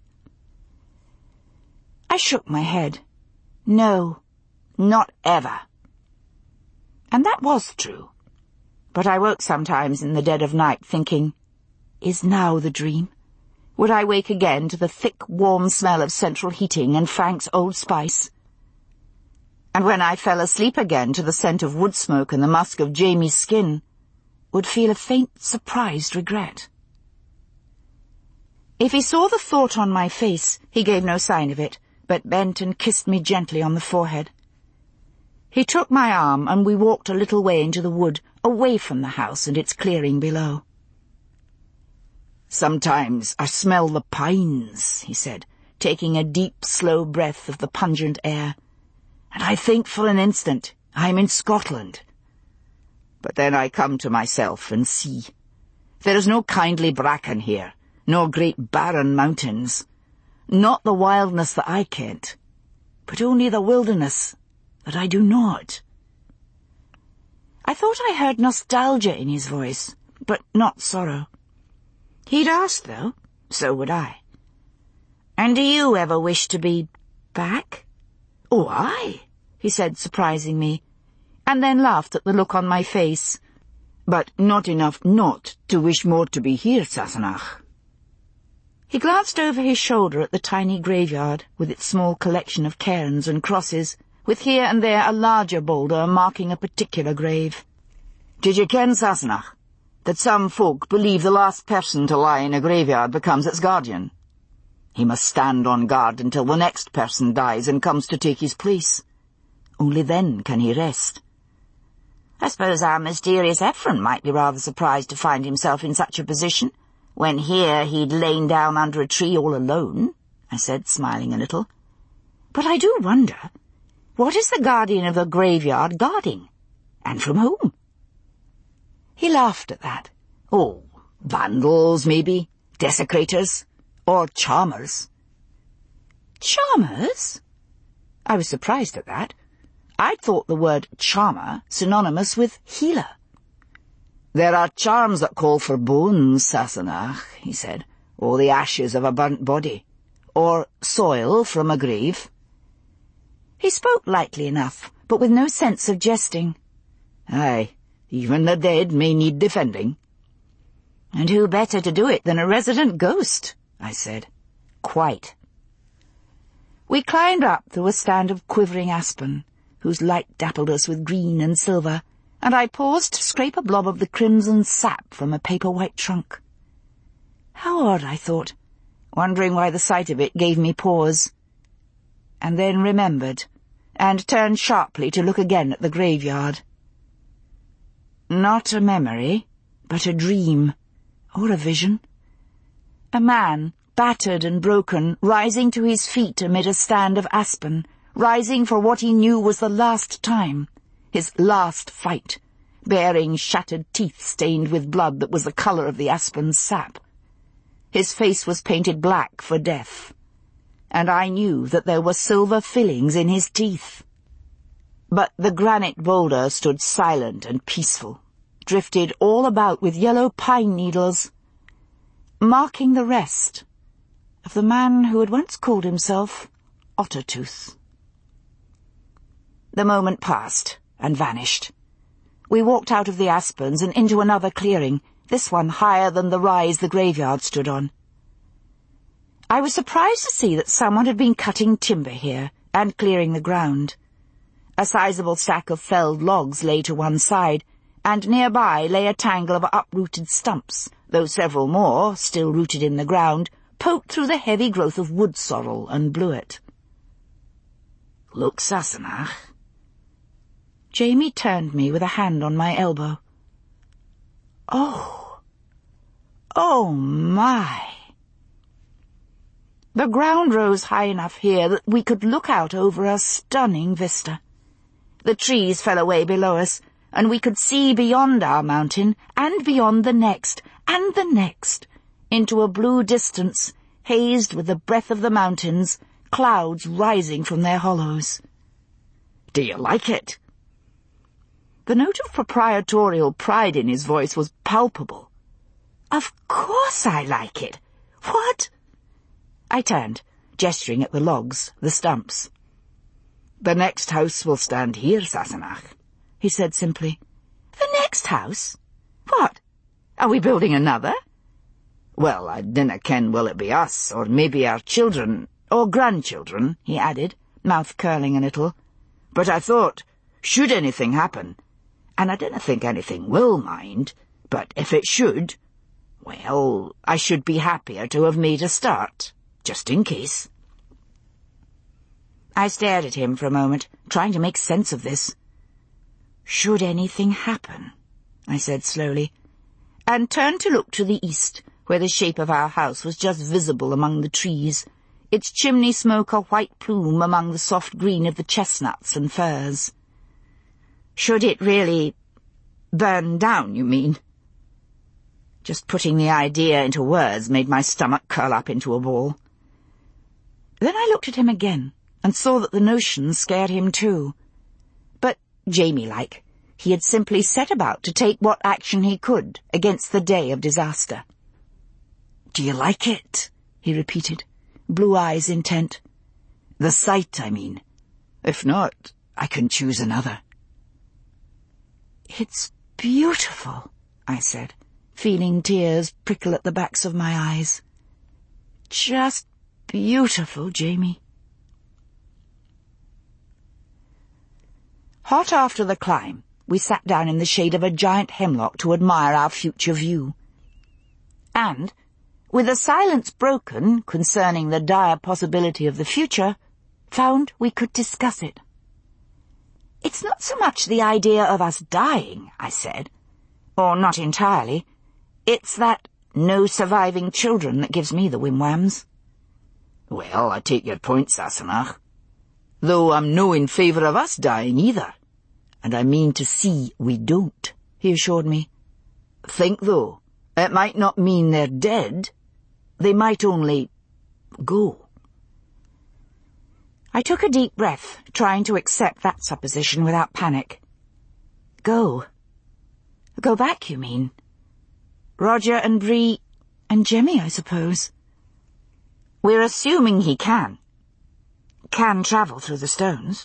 I shook my head. No, not ever. And that was true. But I woke sometimes in the dead of night thinking, is now the dream? Would I wake again to the thick, warm smell of central heating and Frank's Old Spice? And when I fell asleep again to the scent of wood smoke and the musk of Jamie's skin, would feel a faint, surprised regret. If he saw the thought on my face, he gave no sign of it, but bent and kissed me gently on the forehead. He took my arm, and we walked a little way into the wood, away from the house and its clearing below. "Sometimes I smell the pines," he said, taking a deep, slow breath of the pungent air, "and I think for an instant I'm in Scotland. But then I come to myself and see. There is no kindly bracken here, no great barren mountains, not the wildness that I kent, but only the wilderness that I do not." I thought I heard nostalgia in his voice, but not sorrow. He'd asked, though, so would I. "And do you ever wish to be back?" "Oh, aye," he said, surprising me, and then laughed at the look on my face. "But not enough not to wish more to be here, Sassenach." He glanced over his shoulder at the tiny graveyard, with its small collection of cairns and crosses, with here and there a larger boulder marking a particular grave. "Did you ken, Sassenach, that some folk believe the last person to lie in a graveyard becomes its guardian? He must stand on guard until the next person dies and comes to take his place. Only then can he rest." "I suppose our mysterious Ephraim might be rather surprised to find himself in such a position, when here he'd lain down under a tree all alone," I said, smiling a little. "But I do wonder, what is the guardian of the graveyard guarding? And from whom?" He laughed at that. "Oh, vandals, maybe, desecrators, or charmers." "Charmers?" I was surprised at that. I'd thought the word charmer synonymous with healer. "There are charms that call for bones, Sassenach," he said, "or the ashes of a burnt body, or soil from a grave." He spoke lightly enough, but with no sense of jesting. "Aye, even the dead may need defending." "And who better to do it than a resident ghost?" I said. "Quite." We climbed up through a stand of quivering aspen, whose light dappled us with green and silver, and I paused to scrape a blob of the crimson sap from a paper-white trunk. How odd, I thought, wondering why the sight of it gave me pause, and then remembered, and turned sharply to look again at the graveyard. Not a memory, but a dream, or a vision. A man, battered and broken, rising to his feet amid a stand of aspen, rising for what he knew was the last time, his last fight, bearing shattered teeth stained with blood that was the colour of the aspen's sap. His face was painted black for death, and I knew that there were silver fillings in his teeth. But the granite boulder stood silent and peaceful, drifted all about with yellow pine needles, marking the rest of the man who had once called himself Ottertooth. The moment passed and vanished. We walked out of the aspens and into another clearing, this one higher than the rise the graveyard stood on. I was surprised to see that someone had been cutting timber here and clearing the ground. A sizable stack of felled logs lay to one side, and nearby lay a tangle of uprooted stumps, though several more, still rooted in the ground, poked through the heavy growth of wood sorrel and bluet. "Look, Sassenach." Jamie turned me with a hand on my elbow. Oh my! The ground rose high enough here that we could look out over a stunning vista. The trees fell away below us, and we could see beyond our mountain, and beyond the next, and the next, into a blue distance, hazed with the breath of the mountains, clouds rising from their hollows. "Do you like it?" The note of proprietorial pride in his voice was palpable. "Of course I like it. What?" I turned, gesturing at the logs, the stumps. "The next house will stand here, Sassenach," he said simply. "The next house? What? Are we building another?" "Well, I dinna ken will it be us, or maybe our children, or grandchildren," he added, mouth curling a little. "But I thought, should anything happen, and I dinna think anything will, mind, but if it should, well, I should be happier to have made a start, just in case." I stared at him for a moment, trying to make sense of this. "Should anything happen?" I said slowly, and turned to look to the east, where the shape of our house was just visible among the trees, its chimney smoke a white plume among the soft green of the chestnuts and firs. "Should it really burn down, you mean?" Just putting the idea into words made my stomach curl up into a ball. Then I looked at him again, and saw that the notion scared him too. But, Jamie-like, he had simply set about to take what action he could against the day of disaster. "Do you like it?" he repeated, blue eyes intent. "The sight, I mean. If not, I can choose another." "It's beautiful," I said, feeling tears prickle at the backs of my eyes. "Just beautiful, Jamie." Hot after the climb, we sat down in the shade of a giant hemlock to admire our future view. And, with a silence broken concerning the dire possibility of the future, found we could discuss it. "It's not so much the idea of us dying," I said, "or not entirely. It's that no surviving children that gives me the wimwams." "Well, I take your point, Sassenach. Though I'm no in favour of us dying either, and I mean to see we don't," he assured me. "Think, though, it might not mean they're dead. They might only go." I took a deep breath, trying to accept that supposition without panic. "Go? Go back, you mean? Roger and Bree and Jemmy, I suppose." "We're assuming he can travel through the stones."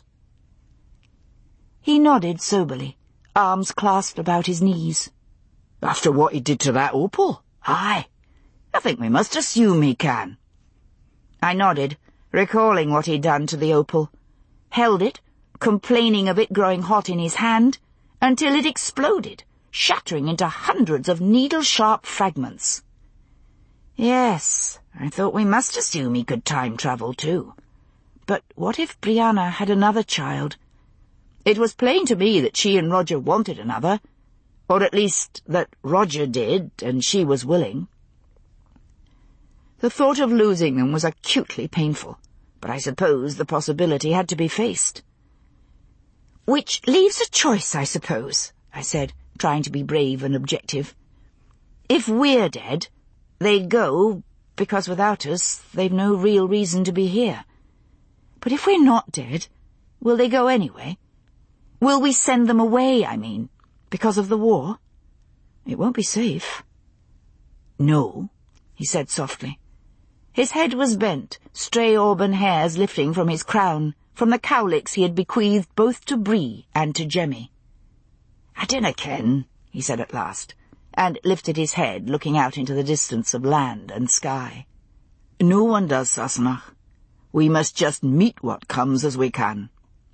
He nodded soberly, arms clasped about his knees. "After what he did to that opal? Aye. I think we must assume he can." I nodded, recalling what he'd done to the opal, held it, complaining of it growing hot in his hand, until it exploded, shattering into hundreds of needle-sharp fragments. Yes, I thought we must assume he could time travel too. But what if Brianna had another child? It was plain to me that she and Roger wanted another, or at least that Roger did, and she was willing. The thought of losing them was acutely painful, but I suppose the possibility had to be faced. "Which leaves a choice, I suppose," I said, trying to be brave and objective. "If we're dead, they go, because without us they've no real reason to be here. But if we're not dead, will they go anyway? Will we send them away, I mean, because of the war? It won't be safe." "No," he said softly. His head was bent, stray auburn hairs lifting from his crown, from the cowlicks he had bequeathed both to Bree and to Jemmy. "I dinna ken," he said at last, and lifted his head, looking out into the distance of land and sky. "No one does, Sassenach. We must just meet what comes as we can."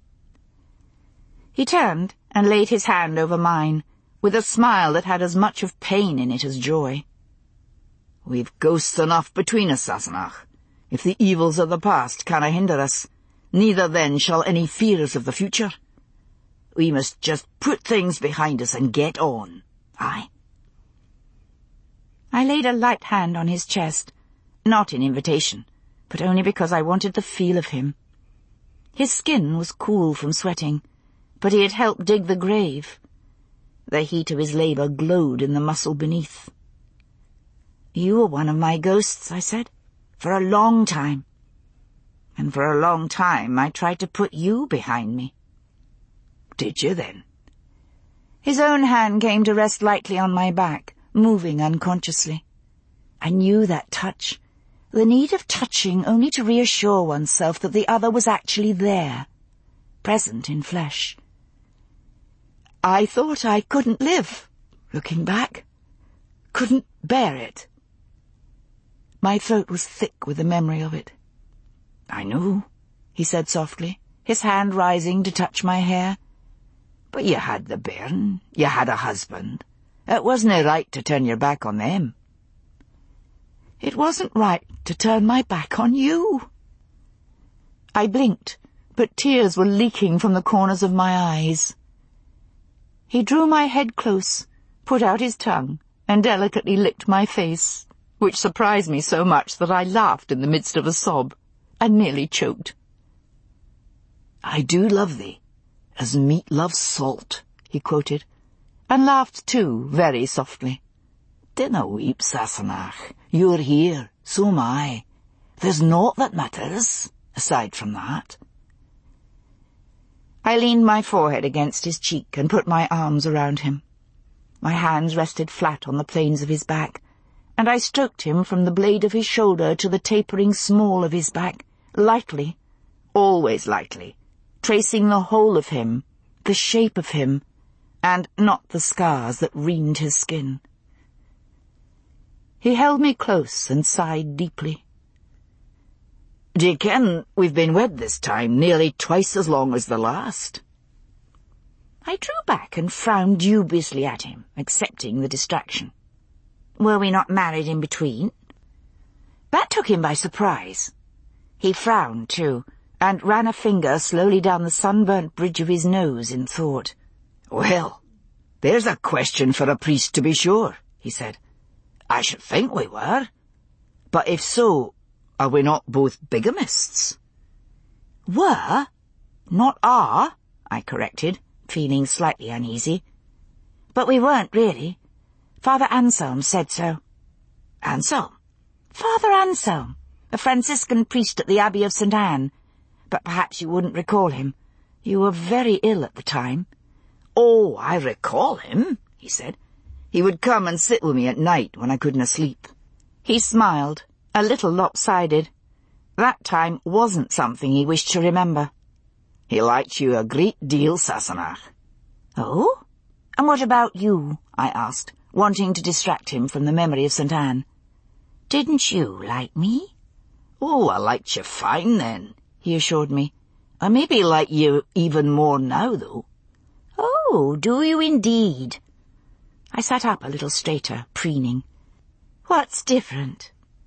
He turned and laid his hand over mine, with a smile that had as much of pain in it as joy. "We've ghosts enough between us, Sassenach. If the evils of the past canna hinder us, neither then shall any fears of the future. We must just put things behind us and get on, aye?" I laid a light hand on his chest, not in invitation, but only because I wanted the feel of him. His skin was cool from sweating, but he had helped dig the grave. The heat of his labour glowed in the muscle beneath. "You were one of my ghosts," I said, "for a long time. And for a long time I tried to put you behind me." "Did you, then?" His own hand came to rest lightly on my back, moving unconsciously. I knew that touch, the need of touching only to reassure oneself that the other was actually there, present in flesh. I thought I couldn't live, looking back. Couldn't bear it. My throat was thick with the memory of it. "I know," he said softly, his hand rising to touch my hair. "But you had the bairn, you had a husband. It wasn't right to turn your back on them." "It wasn't right to turn my back on you." I blinked, but tears were leaking from the corners of my eyes. He drew my head close, put out his tongue, and delicately licked my face, which surprised me so much that I laughed in the midst of a sob, and nearly choked. "I do love thee, as meat loves salt," he quoted, and laughed too, very softly. "Dinna weep, Sassenach. You're here, so am I. There's naught that matters, aside from that." I leaned my forehead against his cheek and put my arms around him. My hands rested flat on the planes of his back, and I stroked him from the blade of his shoulder to the tapering small of his back, lightly, always lightly, tracing the whole of him, the shape of him, and not the scars that reamed his skin. He held me close and sighed deeply. "D'ye ken, we've been wed this time nearly twice as long as the last." I drew back and frowned dubiously at him, accepting the distraction. "Were we not married in between?" That took him by surprise. He frowned, too, and ran a finger slowly down the sunburnt bridge of his nose in thought. "Well, there's a question for a priest to be sure," he said. "I should think we were. But if so, are we not both bigamists?" "Were? Not are," I corrected, feeling slightly uneasy. "But we weren't, really. Father Anselm said so." "Anselm?" "Father Anselm, a Franciscan priest at the Abbey of St. Anne. But perhaps you wouldn't recall him. You were very ill at the time." "Oh, I recall him," he said. "He would come and sit with me at night when I couldn't sleep." He smiled, a little lopsided. That time wasn't something he wished to remember. "He liked you a great deal, Sassenach." "Oh? And what about you?" I asked, wanting to distract him from the memory of St. Anne. "Didn't you like me?" "Oh, I liked you fine then," he assured me. "I maybe like you even more now, though." "Oh, Oh, do you indeed? I sat up a little straighter, preening. What's different?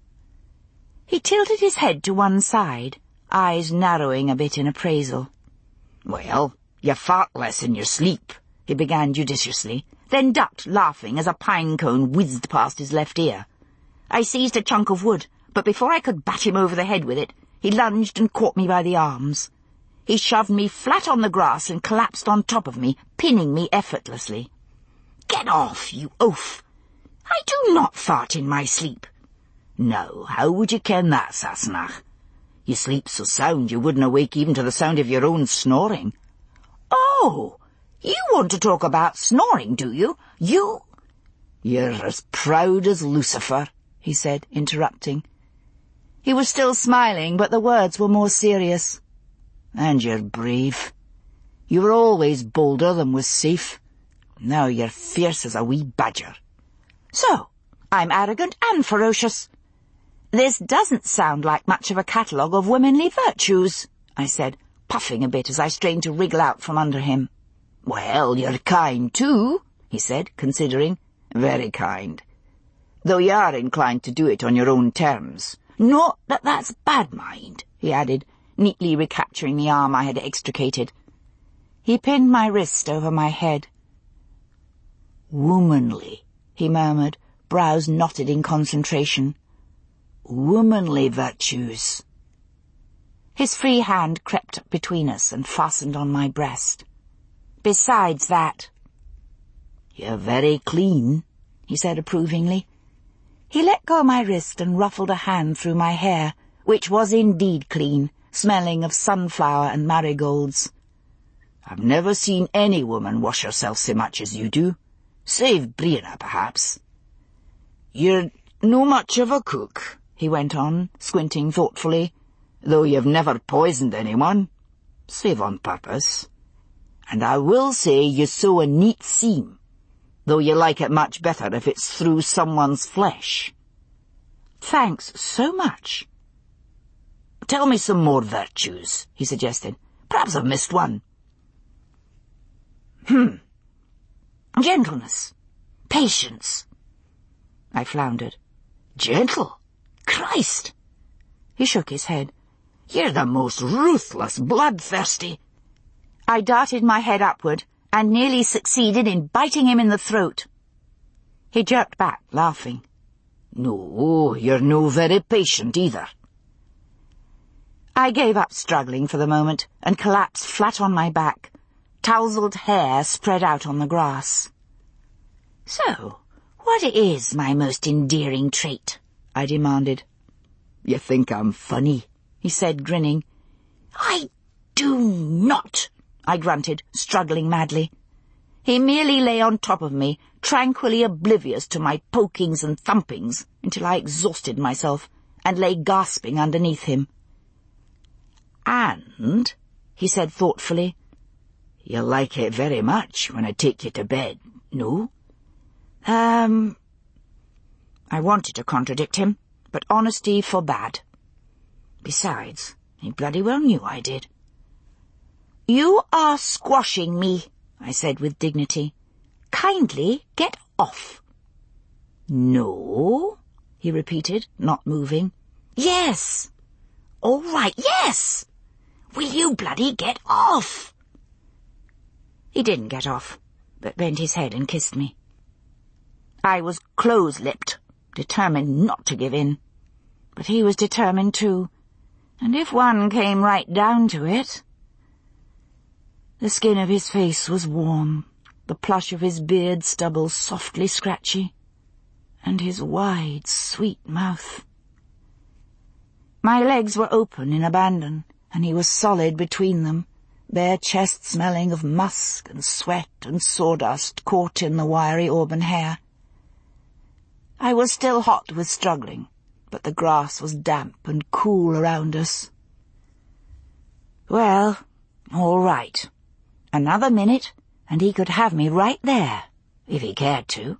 He tilted his head to one side, eyes narrowing a bit in appraisal. Well, you fart less in your sleep, he began judiciously, then ducked, laughing, as a pine cone whizzed past his left ear. I seized a chunk of wood, but before I could bat him over the head with it, he lunged and caught me by the arms. He shoved me flat on the grass and collapsed on top of me, pinning me effortlessly. "Get off, you oaf! I do not fart in my sleep." "No, how would you ken that, Sassenach? You sleep so sound you wouldn't awake even to the sound of your own snoring." "Oh, you want to talk about snoring, do you? You—" "You're as proud as Lucifer," he said, interrupting. He was still smiling, but the words were more serious. "And you're brave. You were always bolder than was safe. Now you're fierce as a wee badger." "So, I'm arrogant and ferocious. This doesn't sound like much of a catalogue of womanly virtues," I said, puffing a bit as I strained to wriggle out from under him. "Well, you're kind, too," he said, considering. "Very kind. Though you are inclined to do it on your own terms." "Not that that's bad, mind," he added, neatly recapturing the arm I had extricated. He pinned my wrist over my head. "Womanly," he murmured, brows knotted in concentration. "Womanly virtues." His free hand crept up between us and fastened on my breast. "Besides that—" "You're very clean," he said approvingly. He let go my wrist and ruffled a hand through my hair, which was indeed clean, smelling of sunflower and marigolds. "I've never seen any woman wash herself so much as you do. Save Brianna, perhaps. You're no much of a cook," he went on, squinting thoughtfully, "though you've never poisoned anyone, save on purpose. And I will say you sew a neat seam, though you like it much better if it's through someone's flesh." "Thanks so much." "Tell me some more virtues," he suggested. "Perhaps I've missed one." Gentleness. Patience." I floundered. "Gentle? Christ!" He shook his head. "You're the most ruthless, bloodthirsty—" I darted my head upward and nearly succeeded in biting him in the throat. He jerked back, laughing. "No, you're no very patient either." I gave up struggling for the moment and collapsed flat on my back, tousled hair spread out on the grass. "So, what is my most endearing trait?" I demanded. "You think I'm funny," he said, grinning. "I do not," I grunted, struggling madly. He merely lay on top of me, tranquilly oblivious to my pokings and thumpings, until I exhausted myself and lay gasping underneath him. "And," he said thoughtfully, "you like it very much when I take you to bed, no?" I wanted to contradict him, but honesty forbade. Besides, he bloody well knew I did. "You are squashing me," I said with dignity. "Kindly get off." "No?" he repeated, not moving. "Yes. All right, yes. Will you bloody get off?" He didn't get off, but bent his head and kissed me. I was close-lipped, determined not to give in. But he was determined too, and if one came right down to it— The skin of his face was warm, the plush of his beard stubble softly scratchy, and his wide, sweet mouth. My legs were open in abandon, and he was solid between them, bare chest smelling of musk and sweat and sawdust caught in the wiry auburn hair. I was still hot with struggling, but the grass was damp and cool around us. Well, all right. Another minute, and he could have me right there, if he cared to.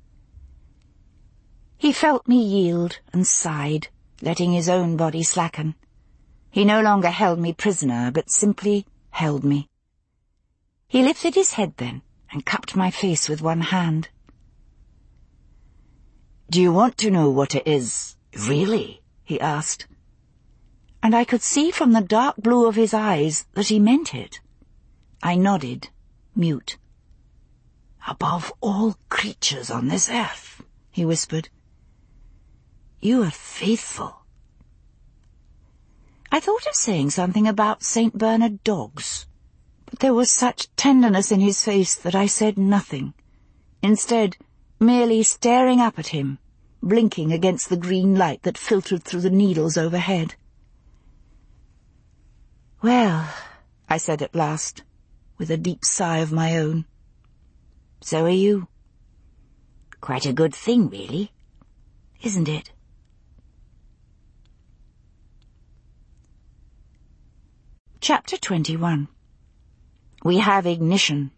He felt me yield and sighed, letting his own body slacken. He no longer held me prisoner, but simply held me. He lifted his head then, and cupped my face with one hand. "Do you want to know what it is, really?" he asked. And I could see from the dark blue of his eyes that he meant it. I nodded, mute. "Above all creatures on this earth," he whispered, "you are faithful." I thought of saying something about St. Bernard dogs, but there was such tenderness in his face that I said nothing, instead merely staring up at him, blinking against the green light that filtered through the needles overhead. "Well," I said at last, with a deep sigh of my own, "so are you. Quite a good thing, really, isn't it?" Chapter 21. We have ignition.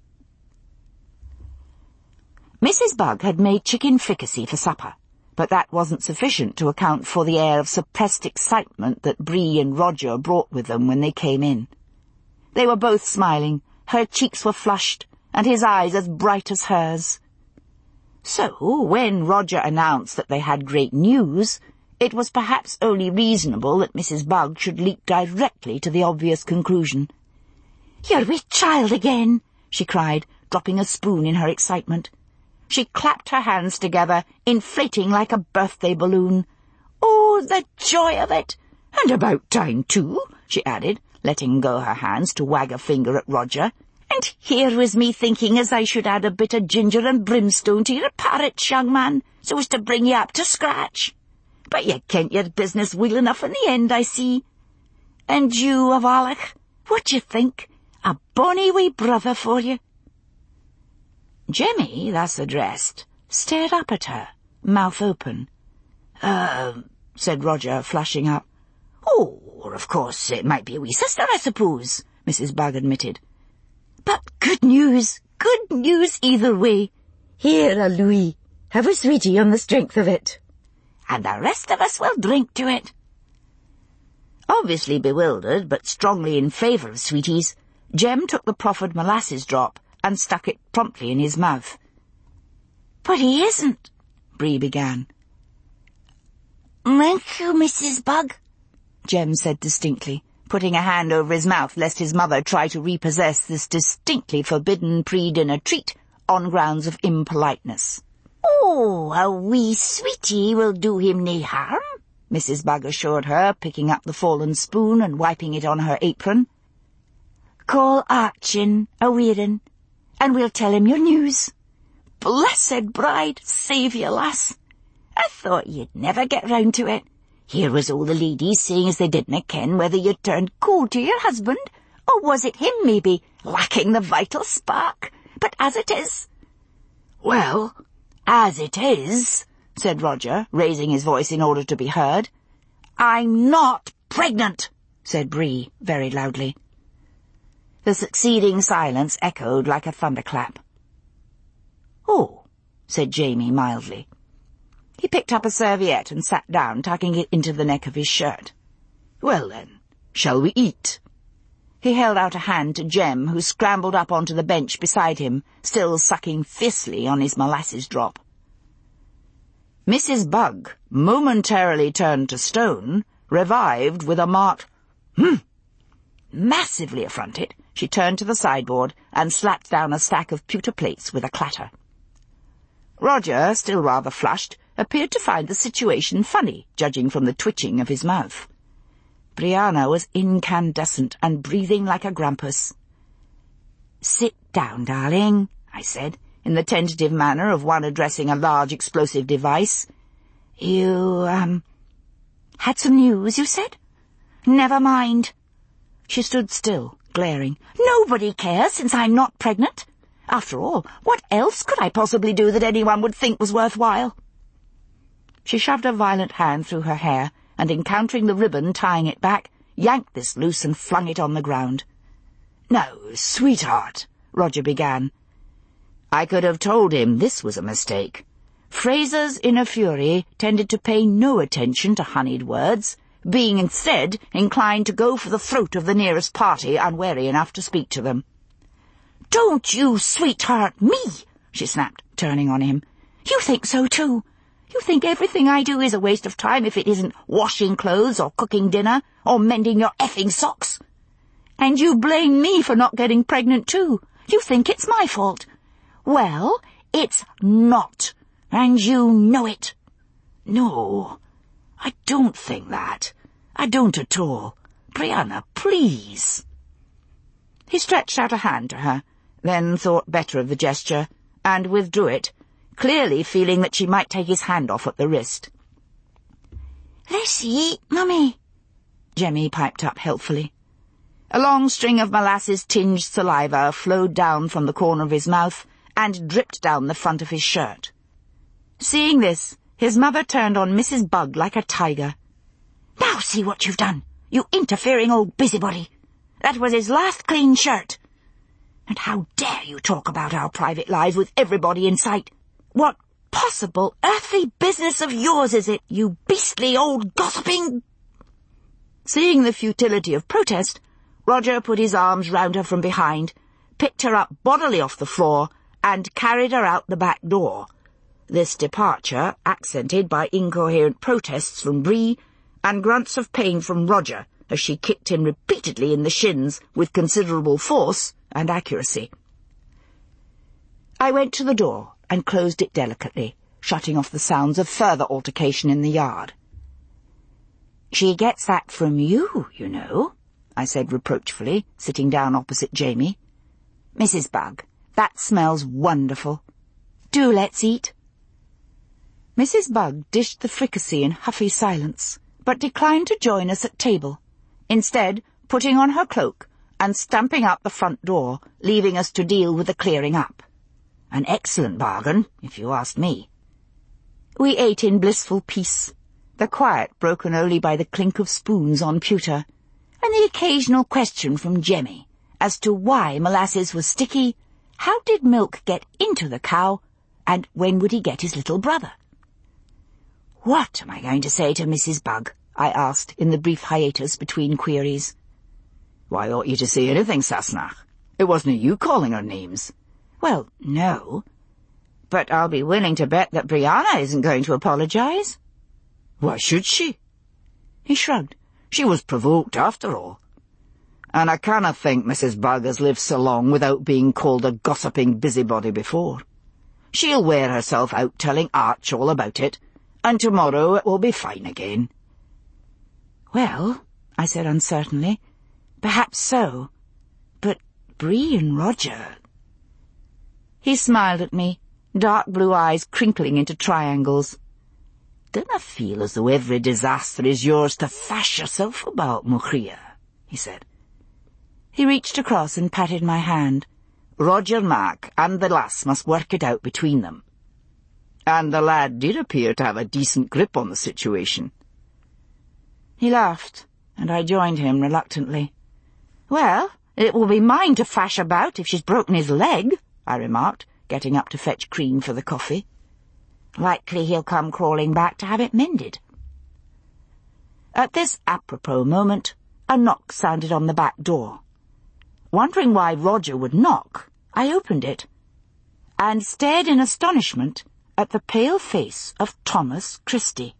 Mrs. Bug had made chicken fricassee for supper, but that wasn't sufficient to account for the air of suppressed excitement that Bree and Roger brought with them when they came in. They were both smiling, her cheeks were flushed, and his eyes as bright as hers. So, when Roger announced that they had great news, it was perhaps only reasonable that Mrs. Bug should leap directly to the obvious conclusion. "You're with child again," she cried, dropping a spoon in her excitement. She clapped her hands together, inflating like a birthday balloon. "Oh, the joy of it! And about time, too," she added, letting go her hands to wag a finger at Roger. "And here was me thinking as I should add a bit of ginger and brimstone to your porridge, young man, so as to bring you up to scratch. But you kent your business weel enough in the end, I see. And you, Avallach, what d'ye think? A bonny wee brother for you." Jemmy, thus addressed, stared up at her, mouth open. Said Roger, flushing up. "Oh, of course, it might be a wee sister, I suppose," Mrs. Bug admitted. "But good news either way. Here, Louis, have a sweetie on the strength of it. And the rest of us will drink to it." Obviously bewildered, but strongly in favour of sweeties, Jem took the proffered molasses drop and stuck it promptly in his mouth. "But he isn't," Bree began. "Thank you, Mrs. Bug," Jem said distinctly, putting a hand over his mouth lest his mother try to repossess this distinctly forbidden pre-dinner treat on grounds of impoliteness. "Oh, a wee sweetie will do him nae harm," Mrs. Bug assured her, picking up the fallen spoon and wiping it on her apron. "Call Archin, a weerin, and we'll tell him your news. Blessed bride, save you, lass. I thought you'd never get round to it. Here was all the ladies saying as they didna ken whether you'd turned cold to your husband, or was it him, maybe, lacking the vital spark. But as it is—" "Well, as it is," said Roger, raising his voice in order to be heard. "I'm not pregnant," said Bree, very loudly. The succeeding silence echoed like a thunderclap. "Oh," said Jamie mildly. He picked up a serviette and sat down, tucking it into the neck of his shirt. "Well then, shall we eat?" He held out a hand to Jem, who scrambled up onto the bench beside him, still sucking fiercely on his molasses drop. Mrs. Bug, momentarily turned to stone, revived with a marked Massively affronted, she turned to the sideboard and slapped down a stack of pewter plates with a clatter. Roger, still rather flushed, appeared to find the situation funny, judging from the twitching of his mouth. Brianna was incandescent and breathing like a grampus. "Sit down, darling," I said, in the tentative manner of one addressing a large explosive device. "You, had some news, you said? Never mind." She stood still, glaring. "Nobody cares, since I'm not pregnant. After all, what else could I possibly do that anyone would think was worthwhile?" She shoved a violent hand through her hair, and encountering the ribbon tying it back, yanked this loose and flung it on the ground. "No, sweetheart," Roger began. I could have told him this was a mistake. Frasers, in a fury, tended to pay no attention to honeyed words, being instead inclined to go for the throat of the nearest party, unwary enough to speak to them. Don't you sweetheart me, she snapped, turning on him. You think so too. You think everything I do is a waste of time if it isn't washing clothes or cooking dinner or mending your effing socks. And you blame me for not getting pregnant too. You think it's my fault. Well, it's not, and you know it. No, I don't think that. I don't at all. Brianna, please. He stretched out a hand to her, then thought better of the gesture, and withdrew it, clearly feeling that she might take his hand off at the wrist. "Let's eat, Mummy," Jemmy piped up helpfully. A long string of molasses-tinged saliva flowed down from the corner of his mouth and dripped down the front of his shirt. Seeing this, his mother turned on Mrs. Bug like a tiger. "Now see what you've done, you interfering old busybody. That was his last clean shirt. And how dare you talk about our private lives with everybody in sight? What possible earthly business of yours is it, you beastly old gossiping—" Seeing the futility of protest, Roger put his arms round her from behind, picked her up bodily off the floor, and carried her out the back door. This departure accented by incoherent protests from Bree and grunts of pain from Roger as she kicked him repeatedly in the shins with considerable force and accuracy. I went to the door and closed it delicately, shutting off the sounds of further altercation in the yard. "She gets that from you, you know," I said reproachfully, sitting down opposite Jamie. "Mrs. Bug, that smells wonderful. Do let's eat." Mrs. Bug dished the fricassee in huffy silence, but declined to join us at table, instead putting on her cloak and stamping out the front door, leaving us to deal with the clearing up. An excellent bargain, if you asked me. We ate in blissful peace, the quiet broken only by the clink of spoons on pewter, and the occasional question from Jemmy as to why molasses was sticky, how did milk get into the cow, and when would he get his little brother? "What am I going to say to Mrs. Bug?" I asked in the brief hiatus between queries. "Why ought you to say anything, Sassenach? It wasn't you calling her names." "Well, no. But I'll be willing to bet that Brianna isn't going to apologize." "Why should she?" He shrugged. "She was provoked, after all. And I canna think Mrs. Bug has lived so long without being called a gossiping busybody before. She'll wear herself out telling Arch all about it, and tomorrow it will be fine again." "Well," I said uncertainly, "perhaps so. But Bree and Roger—" He smiled at me, dark blue eyes crinkling into triangles. "Dinna feel as though every disaster is yours to fash yourself about, Muchia," he said. He reached across and patted my hand. "Roger Mac and the lass must work it out between them." And the lad did appear to have a decent grip on the situation. He laughed, and I joined him reluctantly. "Well, it will be mine to fash about if she's broken his leg," I remarked, getting up to fetch cream for the coffee. "Likely he'll come crawling back to have it mended." At this apropos moment, a knock sounded on the back door. Wondering why Roger would knock, I opened it, and stared in astonishment at the pale face of Thomas Christie.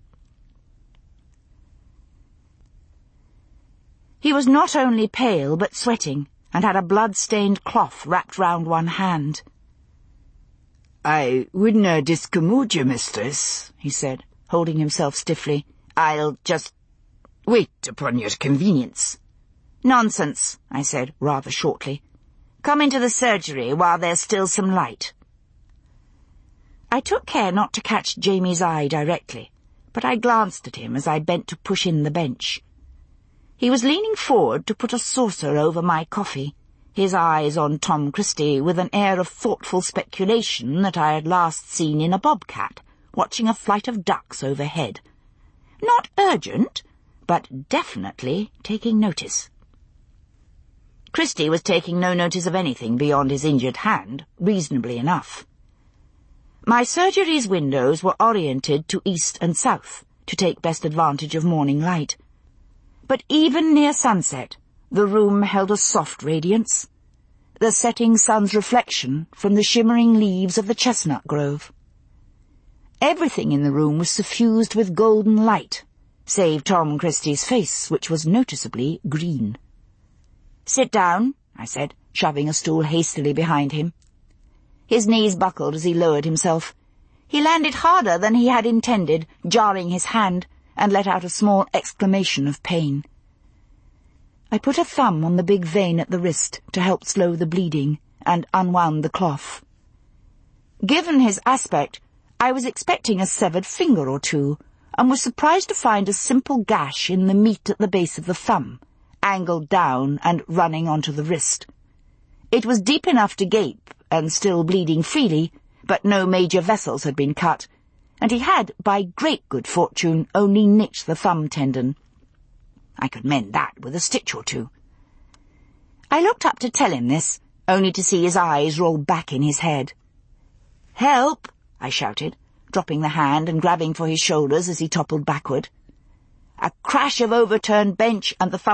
He was not only pale, but sweating, and had a blood-stained cloth wrapped round one hand. "I wouldna discommode you, mistress," he said, holding himself stiffly. "I'll just wait upon your convenience." "Nonsense," I said, rather shortly. "Come into the surgery while there's still some light." I took care not to catch Jamie's eye directly, but I glanced at him as I bent to push in the bench. He was leaning forward to put a saucer over my coffee, his eyes on Tom Christie with an air of thoughtful speculation that I had last seen in a bobcat, watching a flight of ducks overhead. Not urgent, but definitely taking notice. Christie was taking no notice of anything beyond his injured hand, reasonably enough. My surgery's windows were oriented to east and south, to take best advantage of morning light. But even near sunset, the room held a soft radiance. the setting sun's reflection from the shimmering leaves of the chestnut grove. Everything in the room was suffused with golden light, save Tom Christie's face, which was noticeably green. "Sit down," I said, shoving a stool hastily behind him. His knees buckled as he lowered himself. He landed harder than he had intended, jarring his hand, and let out a small exclamation of pain. I put a thumb on the big vein at the wrist to help slow the bleeding, and unwound the cloth. Given his aspect, I was expecting a severed finger or two, and was surprised to find a simple gash in the meat at the base of the thumb, angled down and running onto the wrist. It was deep enough to gape, and still bleeding freely, but no major vessels had been cut, and he had, by great good fortune, only nicked the thumb tendon. I could mend that with a stitch or two. I looked up to tell him this, only to see his eyes roll back in his head. "Help!" I shouted, dropping the hand and grabbing for his shoulders as he toppled backward. A crash of overturned bench and the thumb